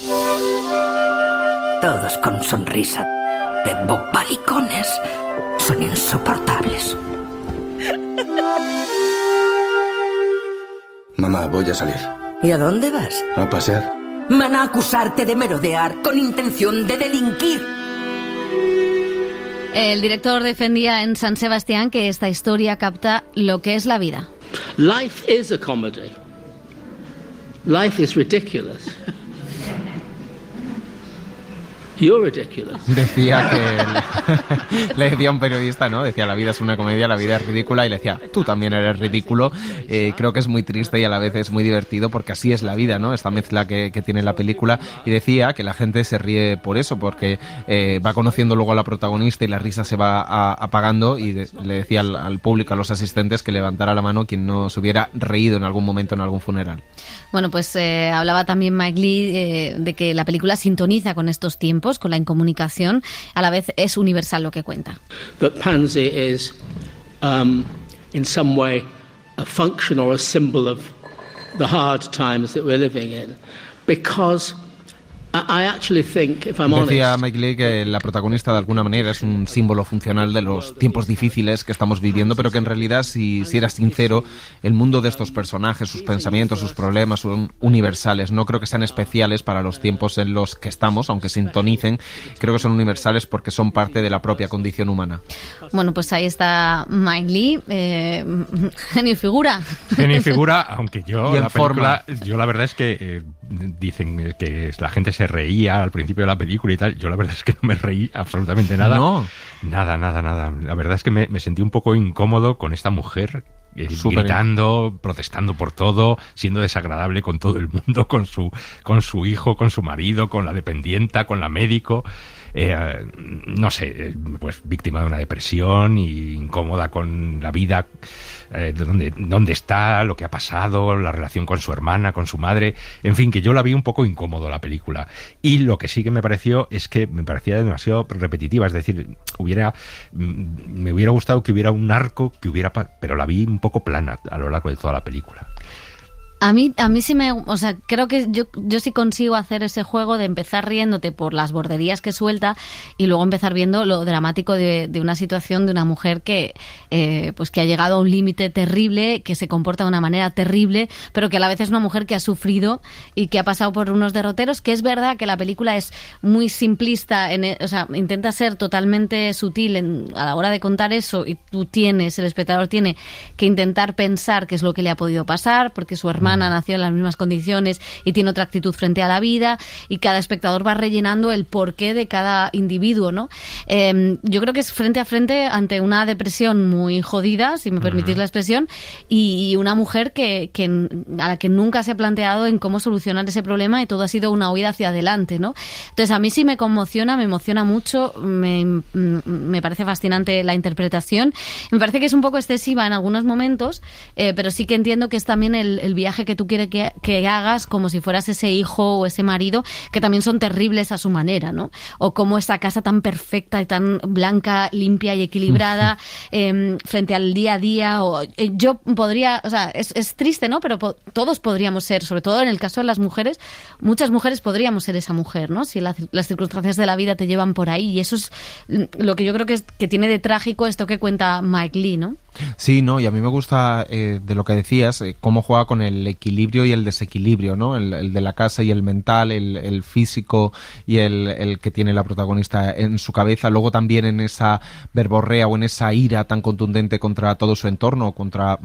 Todos con sonrisa de bobalicones. Son insoportables. Mamá, voy a salir. ¿Y a dónde vas? A pasear. Van a acusarte de merodear con intención de delinquir. El director defendía en San Sebastián que esta historia capta lo que es la vida. Life is a comedy. Life is ridiculous. You're ridiculous. Decía que le decía a un periodista, ¿no? Decía, la vida es una comedia, la vida es ridícula, y le decía, tú también eres ridículo. Creo que es muy triste y a la vez es muy divertido porque así es la vida, ¿no? Esta mezcla que tiene la película, y decía que la gente se ríe por eso, porque va conociendo luego a la protagonista y la risa se va apagando, y le decía al público, a los asistentes, que levantara la mano quien no se hubiera reído en algún momento en algún funeral. Bueno, pues hablaba también Mike Leigh de que la película sintoniza con estos tiempos, con la incomunicación, a la vez es universal lo que cuenta. That Pansy is, in some way, a function or a symbol of the hard times that we're living in, because I actually think, if I'm honest... Decía Mike Leigh que la protagonista de alguna manera es un símbolo funcional de los tiempos difíciles que estamos viviendo, pero que en realidad, si eras sincero, el mundo de estos personajes, sus pensamientos, sus problemas son universales. No creo que sean especiales para los tiempos en los que estamos, aunque sintonicen. Creo que son universales porque son parte de la propia condición humana. Bueno, pues ahí está Mike Leigh, genio y figura. Genio y figura, aunque yo, la película, yo la verdad es que dicen que la gente se reía al principio de la película y tal. Yo la verdad es que no me reí absolutamente nada. No. Nada. La verdad es que me sentí un poco incómodo con esta mujer gritando, protestando por todo, siendo desagradable con todo el mundo, con su hijo, con su marido, con la dependienta, con la médico. No sé, pues víctima de una depresión y incómoda con la vida, dónde está, lo que ha pasado, la relación con su hermana, con su madre, en fin, que yo la vi un poco incómodo la película. Y lo que sí que me pareció es que me parecía demasiado repetitiva, es decir, me hubiera gustado que hubiera un arco, pero la vi un poco plana a lo largo de toda la película. A mí sí creo que yo sí consigo hacer ese juego de empezar riéndote por las borderías que suelta y luego empezar viendo lo dramático de una situación de una mujer que ha llegado a un límite terrible, que se comporta de una manera terrible, pero que a la vez es una mujer que ha sufrido y que ha pasado por unos derroteros, que es verdad que la película es muy simplista, intenta ser totalmente sutil a la hora de contar eso, y el espectador tiene que intentar pensar qué es lo que le ha podido pasar, porque su hermana nació en las mismas condiciones y tiene otra actitud frente a la vida, y cada espectador va rellenando el porqué de cada individuo, ¿no? Yo creo que es frente a frente ante una depresión muy jodida, si me permitís la expresión, y una mujer a la que nunca se ha planteado en cómo solucionar ese problema, y todo ha sido una huida hacia adelante, ¿no? Entonces a mí sí me emociona mucho, me parece fascinante la interpretación, me parece que es un poco excesiva en algunos momentos, pero sí que entiendo que es también el viaje que tú quieres que hagas, como si fueras ese hijo o ese marido, que también son terribles a su manera, ¿no? O como esa casa tan perfecta y tan blanca, limpia y equilibrada frente al día a día. Yo podría, es triste, ¿no? Pero todos podríamos ser, sobre todo en el caso de las mujeres, muchas mujeres podríamos ser esa mujer, ¿no? Si las circunstancias de la vida te llevan por ahí, y eso es lo que yo creo que tiene de trágico esto que cuenta Mike Leigh, ¿no? Sí, no, y a mí me gusta de lo que decías, cómo juega con el equilibrio y el desequilibrio, ¿no? El de la casa y el mental, el físico y el que tiene la protagonista en su cabeza. Luego también en esa verborrea o en esa ira tan contundente contra todo su entorno, contra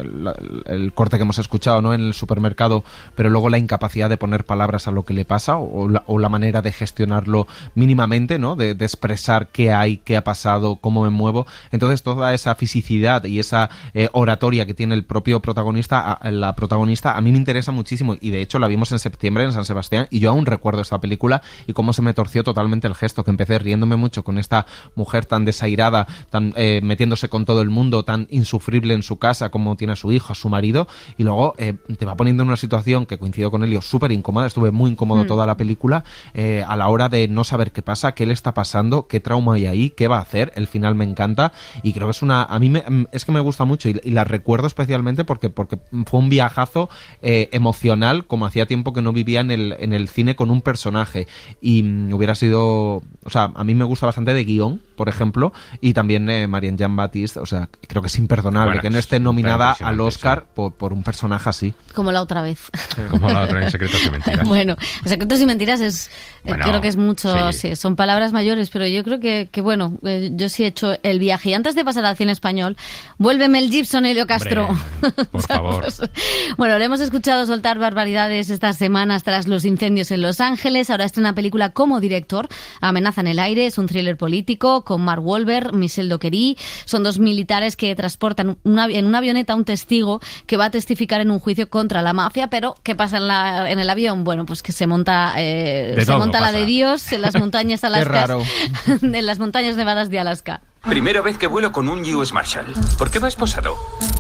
el corte que hemos escuchado, ¿no? En el supermercado, pero luego la incapacidad de poner palabras a lo que le pasa, o la manera de gestionarlo mínimamente, ¿no? De expresar qué hay, qué ha pasado, cómo me muevo. Entonces toda esa fisicidad y esa oratoria que tiene el propio protagonista, la protagonista, a mí me interesa muchísimo, y de hecho la vimos en septiembre en San Sebastián, y yo aún recuerdo esta película y cómo se me torció totalmente el gesto, que empecé riéndome mucho con esta mujer tan desairada, tan metiéndose con todo el mundo, tan insufrible en su casa como tiene a su hijo, a su marido, y luego te va poniendo en una situación que, coincido con Elio, súper incómoda. Estuve muy incómodo toda la película a la hora de no saber qué pasa, qué le está pasando, qué trauma hay ahí, qué va a hacer. El final me encanta, y creo que a mí es que me gusta mucho, y la recuerdo especialmente porque fue un viajazo emocional, como hacía tiempo que no vivía en el cine con un personaje, y hubiera sido, a mí me gusta bastante de guión, por ejemplo, y también Marianne Jean-Baptiste, creo que es imperdonable que no esté nominada al Oscar por un personaje así. Como la otra vez. Como la otra en Secretos y Mentiras. Bueno, Secretos y Mentiras creo que es mucho, sí, son palabras mayores, pero yo creo que yo sí he hecho el viaje. Y antes de pasar al cine español, vuelve Mel Gibson, Elio Castro. Hombre, por favor. Bueno, le hemos escuchado soltar barbaridades estas semanas tras los incendios en Los Ángeles. Ahora estrena película como director. Amenaza en el aire, es un thriller político con Mark Wahlberg, Michel Dockery. Son dos militares que transportan en una avioneta a un testigo que va a testificar en un juicio contra la mafia, pero ¿qué pasa en el avión? Bueno, pues que se monta la de Dios en las montañas alaskas, en las montañas nevadas de Alaska. Primera vez que vuelo con un US Marshal. ¿Por qué va esposado?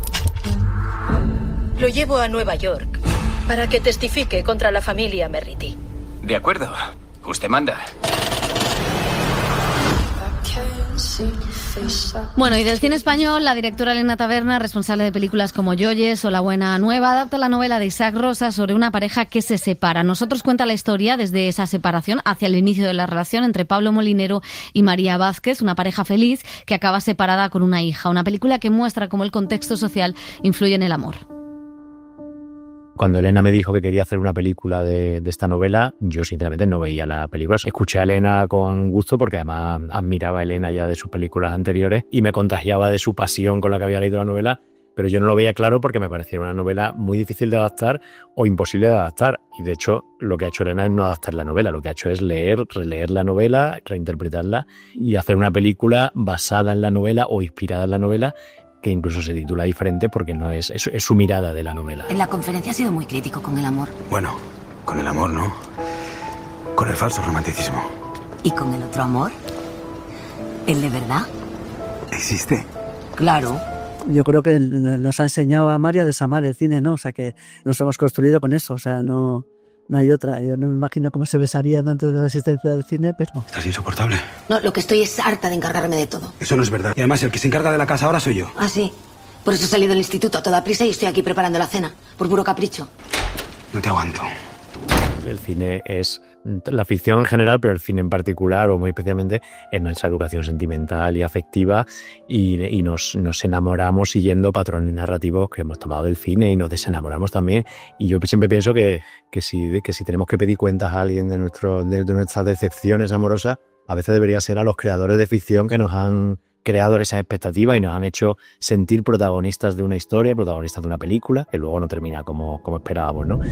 Lo llevo a Nueva York para que testifique contra la familia Merriti. De acuerdo. Usted manda. Bueno, y del cine español, la directora Elena Taberna, responsable de películas como Yoyes o La Buena Nueva, adapta la novela de Isaac Rosa sobre una pareja que se separa. Nosotros cuenta la historia desde esa separación hacia el inicio de la relación entre Pablo Molinero y María Vázquez, una pareja feliz que acaba separada con una hija. Una película que muestra cómo el contexto social influye en el amor. Cuando Elena me dijo que quería hacer una película de esta novela, yo sinceramente no veía la película. Escuché a Elena con gusto porque además admiraba a Elena ya de sus películas anteriores y me contagiaba de su pasión con la que había leído la novela, pero yo no lo veía claro porque me parecía una novela muy difícil de adaptar o imposible de adaptar. Y de hecho, lo que ha hecho Elena es no adaptar la novela, lo que ha hecho es releer la novela, reinterpretarla y hacer una película basada en la novela o inspirada en la novela, que incluso se titula diferente porque no es su mirada de la novela. En la conferencia ha sido muy crítico con el amor. Bueno, con el amor no. Con el falso romanticismo. ¿Y con el otro amor? ¿El de verdad? ¿Existe? Claro. Yo creo que nos ha enseñado a amar y a desamar el cine, ¿no? O sea, que nos hemos construido con eso, o sea, no hay otra. Yo no me imagino cómo se besarían antes de la existencia del cine, pero... Estás insoportable. No, lo que estoy es harta de encargarme de todo. Eso no es verdad. Y además el que se encarga de la casa ahora soy yo. Ah, sí. Por eso he salido del instituto a toda prisa y estoy aquí preparando la cena. Por puro capricho. No te aguanto. El cine es la ficción en general, pero el cine en particular, o muy especialmente, es nuestra educación sentimental y afectiva, y nos enamoramos siguiendo patrones narrativos que hemos tomado del cine y nos desenamoramos también. Y yo siempre pienso que si tenemos que pedir cuentas a alguien de nuestras decepciones amorosas, a veces debería ser a los creadores de ficción que nos han creado esas expectativas y nos han hecho sentir protagonistas de una historia, protagonistas de una película, que luego no termina como esperábamos, ¿no?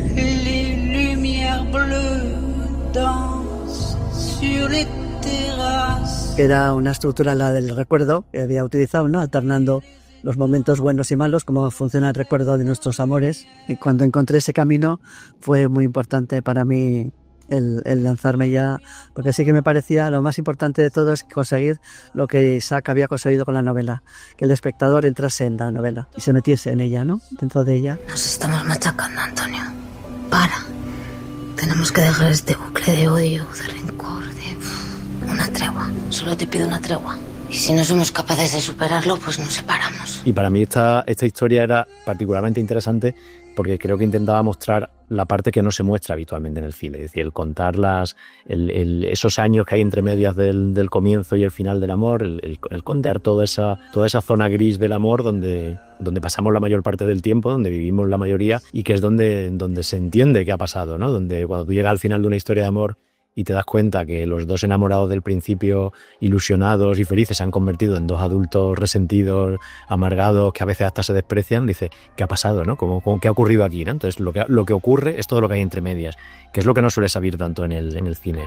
Era una estructura, la del recuerdo, que había utilizado, ¿no? Alternando los momentos buenos y malos, cómo funciona el recuerdo de nuestros amores. Y cuando encontré ese camino fue muy importante para mí el lanzarme ya, porque sí que me parecía lo más importante de todo es conseguir lo que Isaac había conseguido con la novela, que el espectador entrase en la novela y se metiese en ella, ¿no? Dentro de ella. Nos estamos machacando, Antonio. Para. Tenemos que dejar este bucle de odio, de rencor, de... una tregua. Solo te pido una tregua. Y si no somos capaces de superarlo, pues nos separamos. Y para mí esta historia era particularmente interesante porque creo que intentaba mostrar la parte que no se muestra habitualmente en el cine, es decir, el contar esos años que hay entre medias del comienzo y el final del amor, el contar toda esa zona gris del amor donde pasamos la mayor parte del tiempo, donde vivimos la mayoría y que es donde se entiende qué ha pasado, ¿no? Donde cuando tú llegas al final de una historia de amor y te das cuenta que los dos enamorados del principio, ilusionados y felices, se han convertido en dos adultos resentidos, amargados, que a veces hasta se desprecian, dices, ¿qué ha pasado, no? ¿Qué ha ocurrido aquí, no? Entonces lo que ocurre es todo lo que hay entre medias, que es lo que no suele saber tanto en el cine.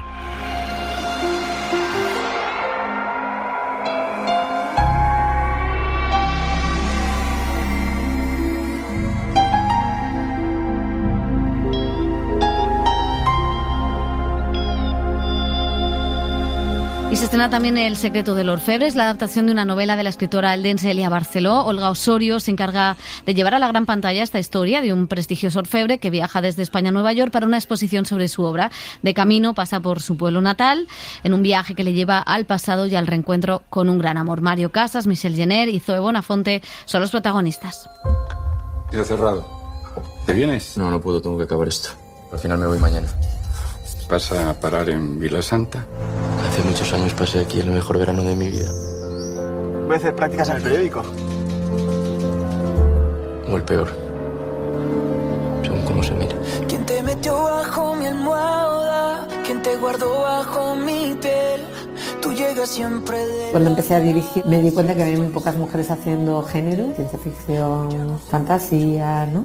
Y se estrena también El secreto del orfebre, es la adaptación de una novela de la escritora eldense Elia Barceló. Olga Osorio se encarga de llevar a la gran pantalla esta historia de un prestigioso orfebre que viaja desde España a Nueva York para una exposición sobre su obra. De camino pasa por su pueblo natal, en un viaje que le lleva al pasado y al reencuentro con un gran amor. Mario Casas, Michel Jenner y Zoe Bonafonte son los protagonistas. Queda cerrado. ¿Te vienes? No puedo, tengo que acabar esto. Al final me voy mañana. ¿Vas a parar en Vila Santa? Hace muchos años pasé aquí el mejor verano de mi vida. Voy a hacer prácticas en el periódico. O el peor. Según cómo se mire. ¿Quién te metió bajo mi almohada? ¿Quién te guardó bajo mi piel? Tú llegas siempre de... Cuando empecé a dirigir me di cuenta que había muy pocas mujeres haciendo género, ciencia ficción, fantasía, ¿no?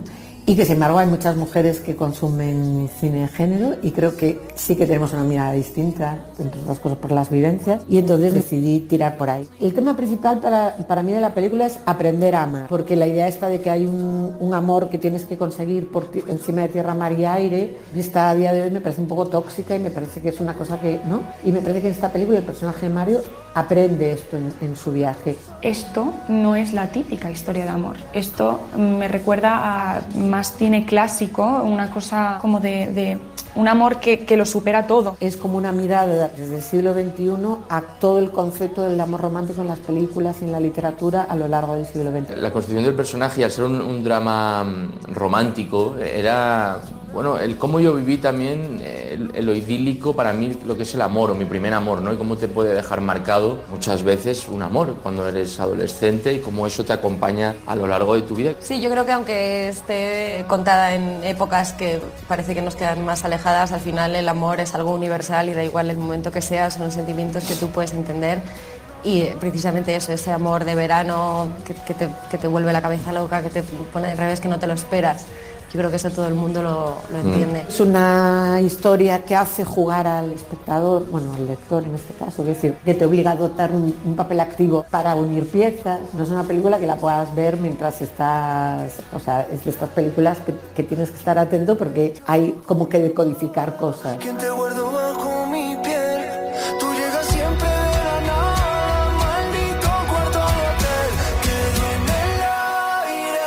Y que sin embargo hay muchas mujeres que consumen cine de género y creo que sí que tenemos una mirada distinta, entre otras cosas por las vivencias, y entonces decidí tirar por ahí. El tema principal para mí de la película es aprender a amar, porque la idea esta de que hay un amor que tienes que conseguir encima de tierra, mar y aire, vista a día de hoy me parece un poco tóxica y me parece que es una cosa que, ¿no? Y me parece que en esta película el personaje de Mario aprende esto en su viaje. Esto no es la típica historia de amor. Esto me recuerda a más cine clásico, una cosa como de un amor que lo supera todo. Es como una mirada desde el siglo XXI a todo el concepto del amor romántico en las películas y en la literatura a lo largo del siglo XX. La construcción del personaje, al ser un drama romántico, era... Bueno, el cómo yo viví también lo idílico para mí, lo que es el amor o mi primer amor, ¿no? Y cómo te puede dejar marcado muchas veces un amor cuando eres adolescente y cómo eso te acompaña a lo largo de tu vida. Sí, yo creo que aunque esté contada en épocas que parece que nos quedan más alejadas, al final el amor es algo universal y da igual el momento que sea, son sentimientos que tú puedes entender. Y precisamente eso, ese amor de verano que te vuelve la cabeza loca, que te pone de revés, que no te lo esperas. Yo creo que eso todo el mundo lo entiende. Es una historia que hace jugar al espectador, bueno, al lector en este caso, es decir, que te obliga a adoptar un papel activo para unir piezas. No es una película que la puedas ver mientras estás... O sea, es de estas películas que tienes que estar atento porque hay como que decodificar cosas. ¿Quién te guardo bajo mi piel? Tú llegas siempre de la nada, maldito cuarto de hotel. Quedo en el aire,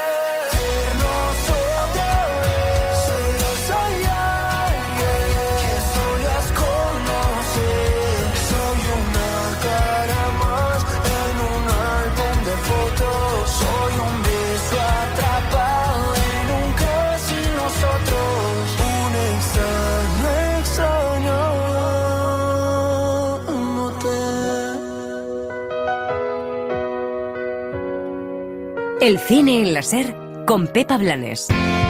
soy alguien que solas conocer. Soy una cara más en un álbum de fotos. Soy un beso atrapado en un casi nosotros. Un extraño El cine en la SER con Pepa Blanes.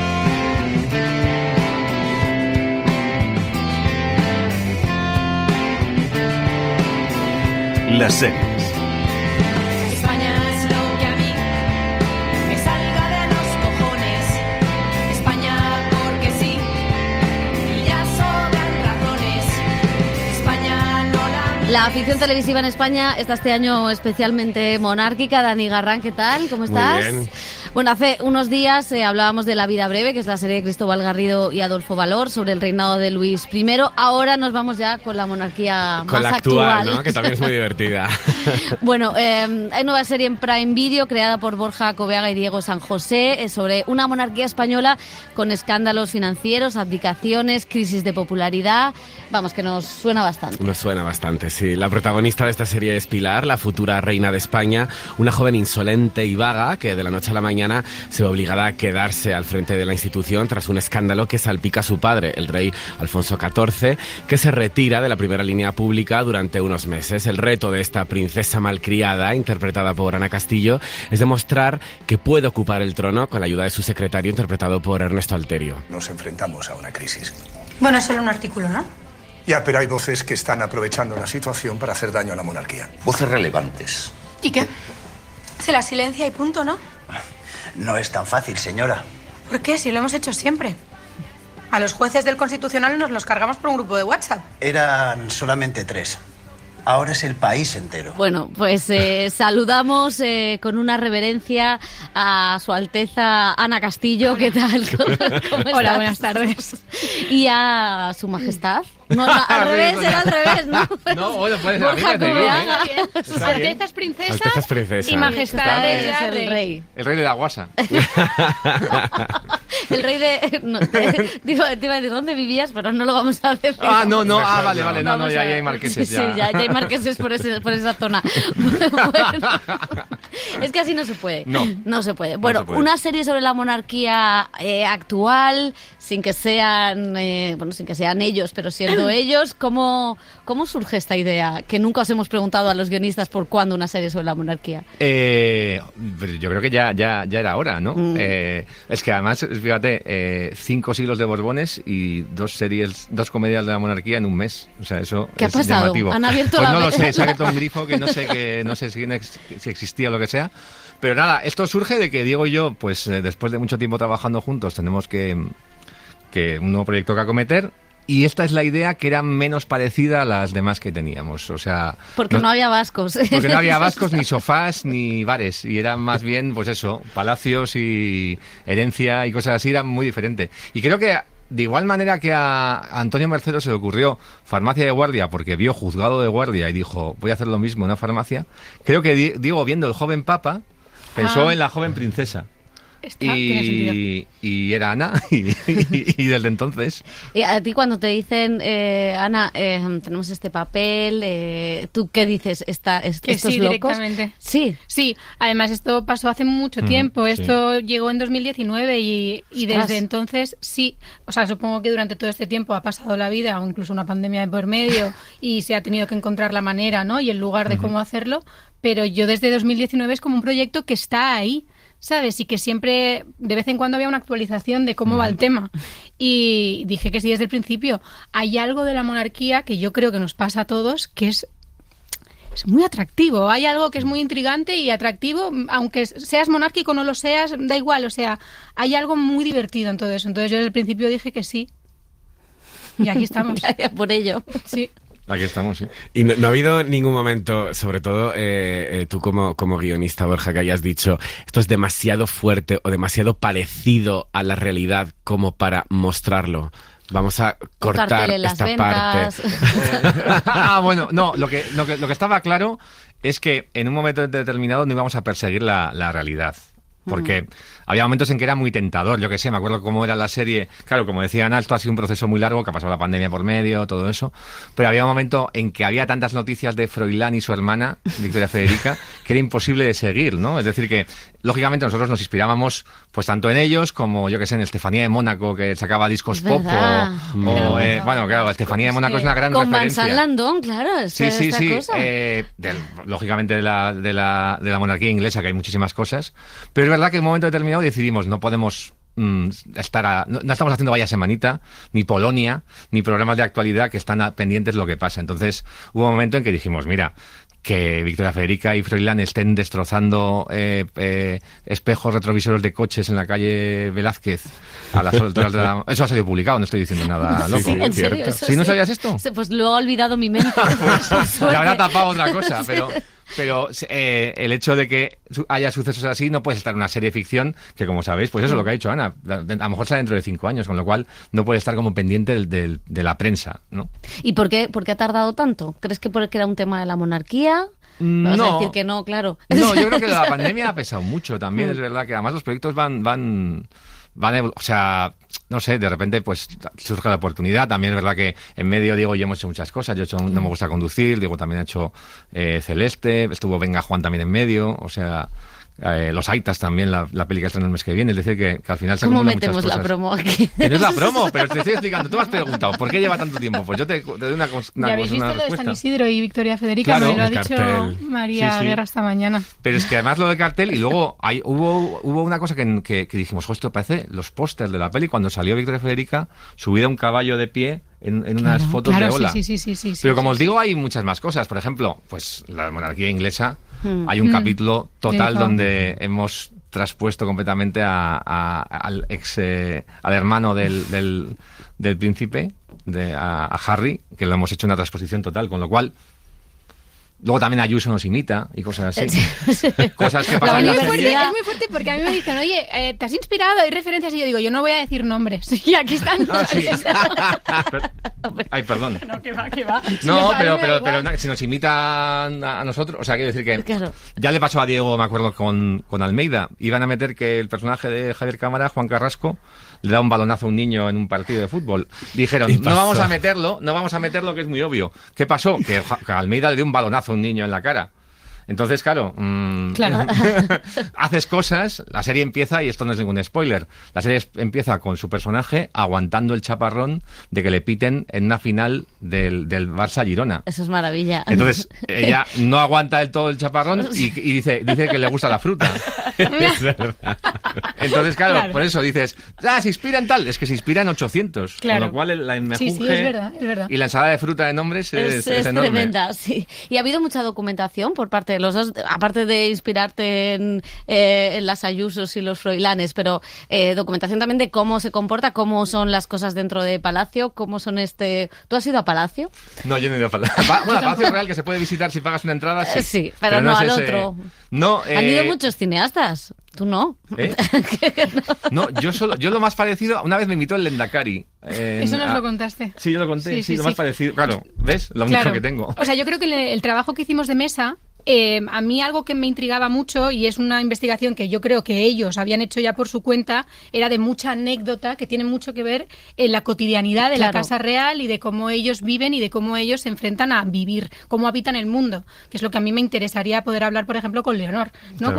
Las series. España es lo que a mí me salga de los cojones. España porque sí, y ya sobran razones. España no la... La ficción televisiva en España está este año especialmente monárquica. Dani Garrán, ¿qué tal? ¿Cómo estás? Muy bien. Bueno, hace unos días hablábamos de La vida breve, que es la serie de Cristóbal Garrido y Adolfo Valor sobre el reinado de Luis I. Ahora nos vamos ya con la monarquía con más la actual, ¿no? Que también es muy divertida. Bueno, hay nueva serie en Prime Video creada por Borja Coveaga y Diego San José sobre una monarquía española con escándalos financieros, abdicaciones, crisis de popularidad. Vamos, que nos suena bastante. Nos suena bastante, sí. La protagonista de esta serie es Pilar, la futura reina de España, una joven insolente y vaga que de la noche a la mañana se ve obligada a quedarse al frente de la institución tras un escándalo que salpica a su padre, el rey Alfonso XIV, que se retira de la primera línea pública durante unos meses. El reto de esta princesa malcriada, interpretada por Ana Castillo, es demostrar que puede ocupar el trono con la ayuda de su secretario, interpretado por Ernesto Alterio. Nos enfrentamos a una crisis. Bueno, es solo un artículo, ¿no? Ya, pero hay voces que están aprovechando la situación para hacer daño a la monarquía. Voces relevantes. ¿Y qué? Se la silencia y punto, ¿no? No es tan fácil, señora. ¿Por qué? Si lo hemos hecho siempre. A los jueces del Constitucional nos los cargamos por un grupo de WhatsApp. Eran solamente 3. Ahora es el país entero. Bueno, pues saludamos con una reverencia a Su Alteza Ana Castillo. ¿Qué tal? ¿Cómo estás? Hola, buenas tardes. Y a Su Majestad. No, al revés, era al revés, ¿no? No, bueno, puede ser. Borja Coveaga. Sus Altezas Princesa Altezas Princesa. y Majestades es el rey. El rey de la guasa. El rey de... No, te iba a decir dónde vivías, pero no lo vamos a decir. No, vale, no, ya hay marqueses. Sí, ya hay marqueses por esa zona. Bueno, es que así no se puede. No se puede. Bueno, una serie sobre la monarquía actual, sin que sean sin que sean ellos, pero siendo ellos, ¿cómo surge esta idea? Que nunca os hemos preguntado a los guionistas por cuándo una serie sobre la monarquía. Yo creo que ya era hora, ¿no? Es que además, fíjate, 5 siglos de Borbones y 2 comedias de la monarquía en un mes. O sea, eso ¿Qué ha es pasado? llamativo. ¿Han abierto pues la no lo sé, se ha abierto un grifo que no sé si existía o lo que sea. Pero nada, esto surge de que Diego y yo, pues después de mucho tiempo trabajando juntos, tenemos que un nuevo proyecto que acometer. Y esta es la idea, que era menos parecida a las demás que teníamos. O sea, porque no había vascos. Porque no había vascos, ni sofás, ni bares. Y eran más bien, pues eso, palacios y herencia y cosas así, era muy diferente. Y creo que de igual manera que a Antonio Mercero se le ocurrió farmacia de guardia porque vio Juzgado de Guardia y dijo, voy a hacer lo mismo en una farmacia, creo que Diego, viendo El joven papa, pensó en La joven princesa. Y era Ana, y desde entonces... Y a ti cuando te dicen, Ana, tenemos este papel, ¿tú qué dices? ¿Estos locos? Directamente. Sí, además esto pasó hace mucho tiempo, esto llegó en 2019 y desde entonces sí, o sea, supongo que durante todo este tiempo ha pasado la vida o incluso una pandemia de por medio y se ha tenido que encontrar la manera, ¿no? Y el lugar de cómo hacerlo, pero yo desde 2019 es como un proyecto que está ahí, ¿sabes? Y que siempre, de vez en cuando había una actualización de cómo va el tema. Y dije que sí desde el principio. Hay algo de la monarquía que yo creo que nos pasa a todos, que es muy atractivo. Hay algo que es muy intrigante y atractivo, aunque seas monárquico o no lo seas, da igual. O sea, hay algo muy divertido en todo eso. Entonces yo desde el principio dije que sí. Y aquí estamos. Gracias por ello. Sí. Aquí estamos, sí. Y no ha habido ningún momento, sobre todo tú como guionista, Borja, que hayas dicho esto es demasiado fuerte o demasiado parecido a la realidad como para mostrarlo. Vamos a cortar esta parte. Bueno, no, lo que estaba claro es que en un momento determinado no íbamos a perseguir la realidad. Porque había momentos en que era muy tentador, yo qué sé, me acuerdo cómo era la serie. Claro, como decía Ana, esto ha sido un proceso muy largo, que ha pasado la pandemia por medio, todo eso. Pero había un momento en que había tantas noticias de Froilán y su hermana, Victoria Federica, que era imposible de seguir, ¿no? Es decir que, lógicamente, nosotros nos inspirábamos pues tanto en ellos como, yo qué sé, en Estefanía de Mónaco, que sacaba discos pop. Bueno, claro, Estefanía de Mónaco es una gran con referencia. Vincent Landon, claro. Sí. Lógicamente de la monarquía inglesa, que hay muchísimas cosas. Pero es verdad que en un momento determinado decidimos, no podemos no estamos haciendo Vaya Semanita, ni Polonia, ni programas de actualidad que están pendientes de lo que pasa. Entonces hubo un momento en que dijimos, mira, que Victoria Federica y Froilán estén destrozando espejos retrovisores de coches en la calle Velázquez a las alturas de la... Eso ha salido publicado, no estoy diciendo nada loco. Sí, ¿en serio? ¿Sí, no sabías esto? Pues lo ha olvidado mi mente. Le habrá tapado otra cosa, pero el hecho de que haya sucesos así no puede estar en una serie de ficción que, como sabéis, pues eso es lo que ha dicho Ana. A lo mejor sale dentro de 5 años, con lo cual no puede estar como pendiente de la prensa, ¿no? ¿Y por qué ha tardado tanto? ¿Crees que porque era un tema de la monarquía? ¿Vas a decir que no, claro? No, yo creo que la pandemia ha pesado mucho también. Es verdad que además los proyectos van o sea, no sé, de repente pues surge la oportunidad. También es verdad que en medio Diego y yo hemos hecho muchas cosas. Yo he hecho No me gusta conducir, Diego también ha hecho Celeste, estuvo Venga Juan también en medio, o sea, Los Aitas también, la peli que estrena el mes que viene. Es decir, que al final se ¿Cómo acumulan metemos muchas la cosas. promo aquí? Que no es la promo, pero te estoy explicando. Tú me has preguntado, ¿por qué lleva tanto tiempo? Pues yo te doy una ¿Ya habéis visto lo de respuesta. San Isidro y Victoria Federica? Claro, me lo ha el dicho cartel. María Guerra esta mañana. Pero es que además lo del cartel, y luego hubo una cosa que dijimos, esto parece los pósters de la peli, cuando salió Victoria Federica, subida a un caballo de pie en unas fotos de ola. Sí, pero como os digo, hay muchas más cosas. Por ejemplo, pues la monarquía inglesa, hay un capítulo total donde hemos traspuesto completamente al hermano del príncipe, a Harry, que lo hemos hecho una transposición total, con lo cual... Luego también Ayuso nos imita y cosas así. Cosas que pasan en la serie. Es muy fuerte porque a mí me dicen, oye, ¿te has inspirado? ¿Hay referencias? Y yo digo, yo no voy a decir nombres. Y aquí están. Sí. Ay, perdón. No, que va. No, pero si nos imitan a nosotros, o sea, quiero decir que claro. Ya le pasó a Diego, me acuerdo, con Almeida. Iban a meter que el personaje de Javier Cámara, Juan Carrasco, le da un balonazo a un niño en un partido de fútbol. Dijeron, no vamos a meterlo, que es muy obvio. ¿Qué pasó? Que Almeida le dio un balonazo a un niño en la cara. Entonces, claro, haces cosas, la serie empieza, y esto no es ningún spoiler, la serie empieza con su personaje aguantando el chaparrón de que le piten en una final del Barça-Girona. Eso es maravilla. Entonces, ella no aguanta del todo el chaparrón y dice que le gusta la fruta. Es verdad. Entonces, claro, por eso dices, se inspira en tal, es que se inspira en 800, con lo cual la enmejunje sí, es verdad. y la ensalada de fruta de nombres es enorme. Tremenda, sí. Y ha habido mucha documentación por parte de los dos, aparte de inspirarte en las Ayusos y los Froilanes, pero documentación también de cómo se comporta, cómo son las cosas dentro de Palacio, cómo son ¿Tú has ido a Palacio? No, yo no he ido a Palacio. Bueno, Palacio Real, que se puede visitar si pagas una entrada, sí. Sí, pero no al otro. No, han ido muchos cineastas. Tú no. No, yo lo más parecido, una vez me invitó el Lendakari. Eso nos lo contaste. Sí, yo lo conté, sí, lo más parecido. Claro, ¿ves? Lo único que tengo. O sea, yo creo que el trabajo que hicimos de mesa, a mí algo que me intrigaba mucho, y es una investigación que yo creo que ellos habían hecho ya por su cuenta, era de mucha anécdota que tiene mucho que ver en la cotidianidad de la Casa Real y de cómo ellos viven y de cómo ellos se enfrentan a vivir, cómo habitan el mundo, que es lo que a mí me interesaría poder hablar, por ejemplo, con Leonor, ¿no?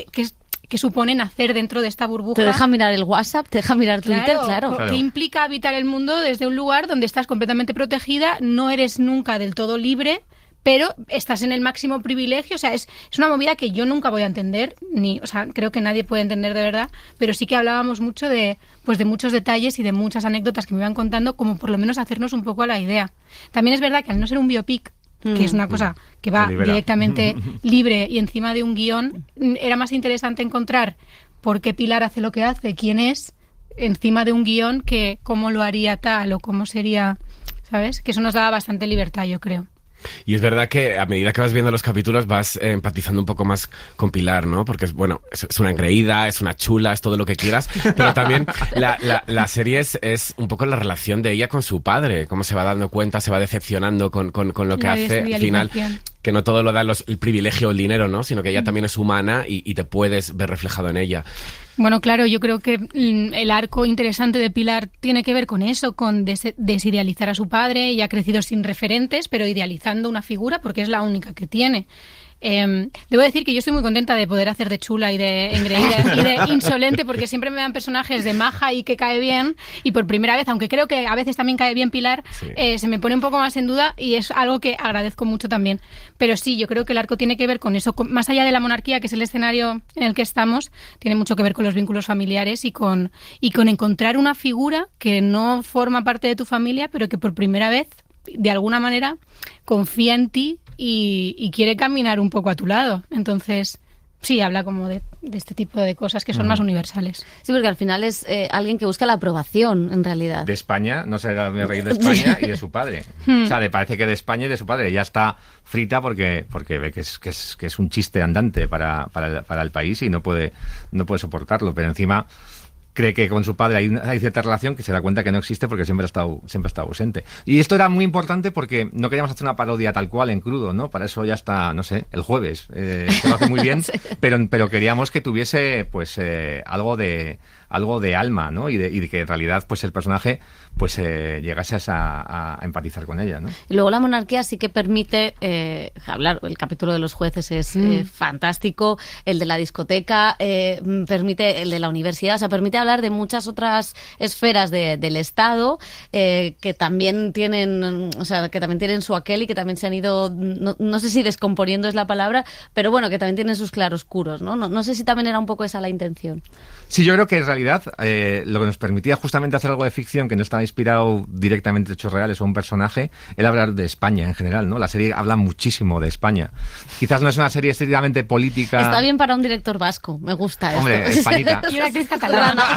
¿Qué supone nacer dentro de esta burbuja? Te deja mirar el WhatsApp, te deja mirar Twitter, claro. ¿Qué implica habitar el mundo desde un lugar donde estás completamente protegida, no eres nunca del todo libre, pero estás en el máximo privilegio? O sea, es una movida que yo nunca voy a entender, creo que nadie puede entender de verdad, pero sí que hablábamos mucho de muchos detalles y de muchas anécdotas que me iban contando, como por lo menos hacernos un poco a la idea. También es verdad que al no ser un biopic, que es una cosa que va directamente libre y encima de un guión, era más interesante encontrar por qué Pilar hace lo que hace, quién es, encima de un guión, que cómo lo haría tal o cómo sería, ¿sabes? Que eso nos daba bastante libertad, yo creo. Y es verdad que a medida que vas viendo los capítulos vas empatizando un poco más con Pilar, ¿no? Porque es una engreída, es una chula, es todo lo que quieras, pero también la serie es un poco la relación de ella con su padre, cómo se va dando cuenta, se va decepcionando con lo que hace al final, que no todo lo da el privilegio o el dinero, ¿no? Sino que ella también es humana y te puedes ver reflejado en ella. Bueno, claro, yo creo que el arco interesante de Pilar tiene que ver con eso, con desidealizar a su padre. Ella ha crecido sin referentes, pero idealizando una figura porque es la única que tiene. Debo decir que yo estoy muy contenta de poder hacer de chula y de engreída y de insolente, porque siempre me dan personajes de maja y que cae bien, y por primera vez, aunque creo que a veces también cae bien Pilar, se me pone un poco más en duda, y es algo que agradezco mucho también. Pero sí, yo creo que el arco tiene que ver con eso, más allá de la monarquía, que es el escenario en el que estamos, tiene mucho que ver con los vínculos familiares y con encontrar una figura que no forma parte de tu familia, pero que por primera vez, de alguna manera, confía en ti y quiere caminar un poco a tu lado. Entonces, sí, habla como de este tipo de cosas que son más universales. Sí, porque al final es alguien que busca la aprobación, en realidad. De España, no se me reír de España y de su padre. O sea, le parece que de España y de su padre. Ella está frita porque ve que es un chiste andante para el país y no puede soportarlo. Pero encima cree que con su padre hay cierta relación que se da cuenta que no existe porque siempre ha estado ausente. Y esto era muy importante porque no queríamos hacer una parodia tal cual en crudo, ¿no? Para eso ya está, no sé, el jueves. Se lo hace muy bien, sí. pero queríamos que tuviese pues algo de alma, ¿no? Y de que en realidad pues el personaje pues llegase a empatizar con ella, ¿no? Y luego la monarquía sí que permite hablar. El capítulo de los jueces es fantástico, el de la discoteca, permite el de la universidad, o sea, permite hablar de muchas otras esferas del Estado que también tienen, su aquel y que también se han ido, no sé si descomponiendo es la palabra, pero bueno, que también tienen sus claroscuros, ¿no? No sé si también era un poco esa la intención. Sí, yo creo que en realidad lo que nos permitía justamente hacer algo de ficción que no estaba inspirado directamente en hechos reales o un personaje, era hablar de España en general, ¿no? La serie habla muchísimo de España. Quizás no es una serie estrictamente política. Está bien para un director vasco, me gusta. Hombre, esto. Españita. Y una actriz catalana.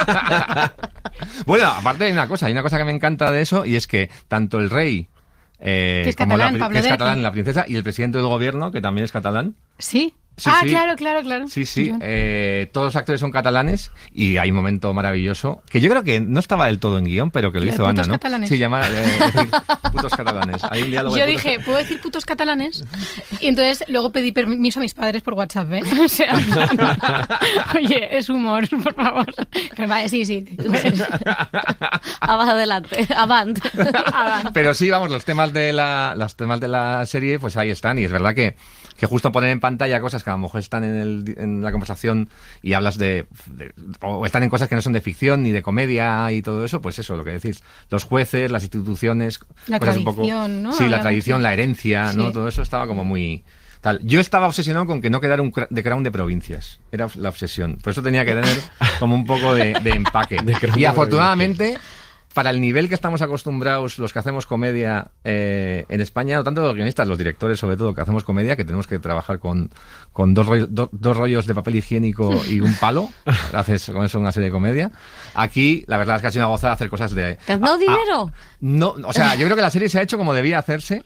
Bueno, aparte hay una cosa que me encanta de eso, y es que tanto el rey que es como catalán, la princesa, y el presidente del gobierno, que también es catalán. Sí. Sí, sí. Claro. Sí. Todos los actores son catalanes y hay un momento maravilloso que yo creo que no estaba del todo en guión, pero que lo hizo Ana, ¿no? Catalanes. Sí, decir putos catalanes. Hay un diálogo Yo de dije, ¿puedo decir putos catalanes? Y entonces luego pedí permiso a mis padres por WhatsApp, ¿eh? O sea, oye, es humor, por favor. Vale, sí. Adelante, avant. Pero sí, vamos, los temas de la serie, pues ahí están. Y es verdad que justo poner en pantalla cosas que a lo mejor están en la conversación y hablas o están en cosas que no son de ficción ni de comedia y todo eso, pues eso, lo que decís. Los jueces, las instituciones, la cosas tradición, un poco, ¿no? Sí, la tradición, la herencia, ¿no? Sí. Todo eso estaba como muy... Tal. Yo estaba obsesionado con que no quedara un The Crown de provincias. Era la obsesión. Por eso tenía que tener como un poco de empaque. Y afortunadamente, para el nivel que estamos acostumbrados los que hacemos comedia en España, no tanto los guionistas, los directores sobre todo, que hacemos comedia, que tenemos que trabajar con dos rollos de papel higiénico y un palo, haces con eso una serie de comedia. Aquí, la verdad es que ha sido una gozada hacer cosas de... ¿Te has dado dinero? No, o sea, yo creo que la serie se ha hecho como debía hacerse.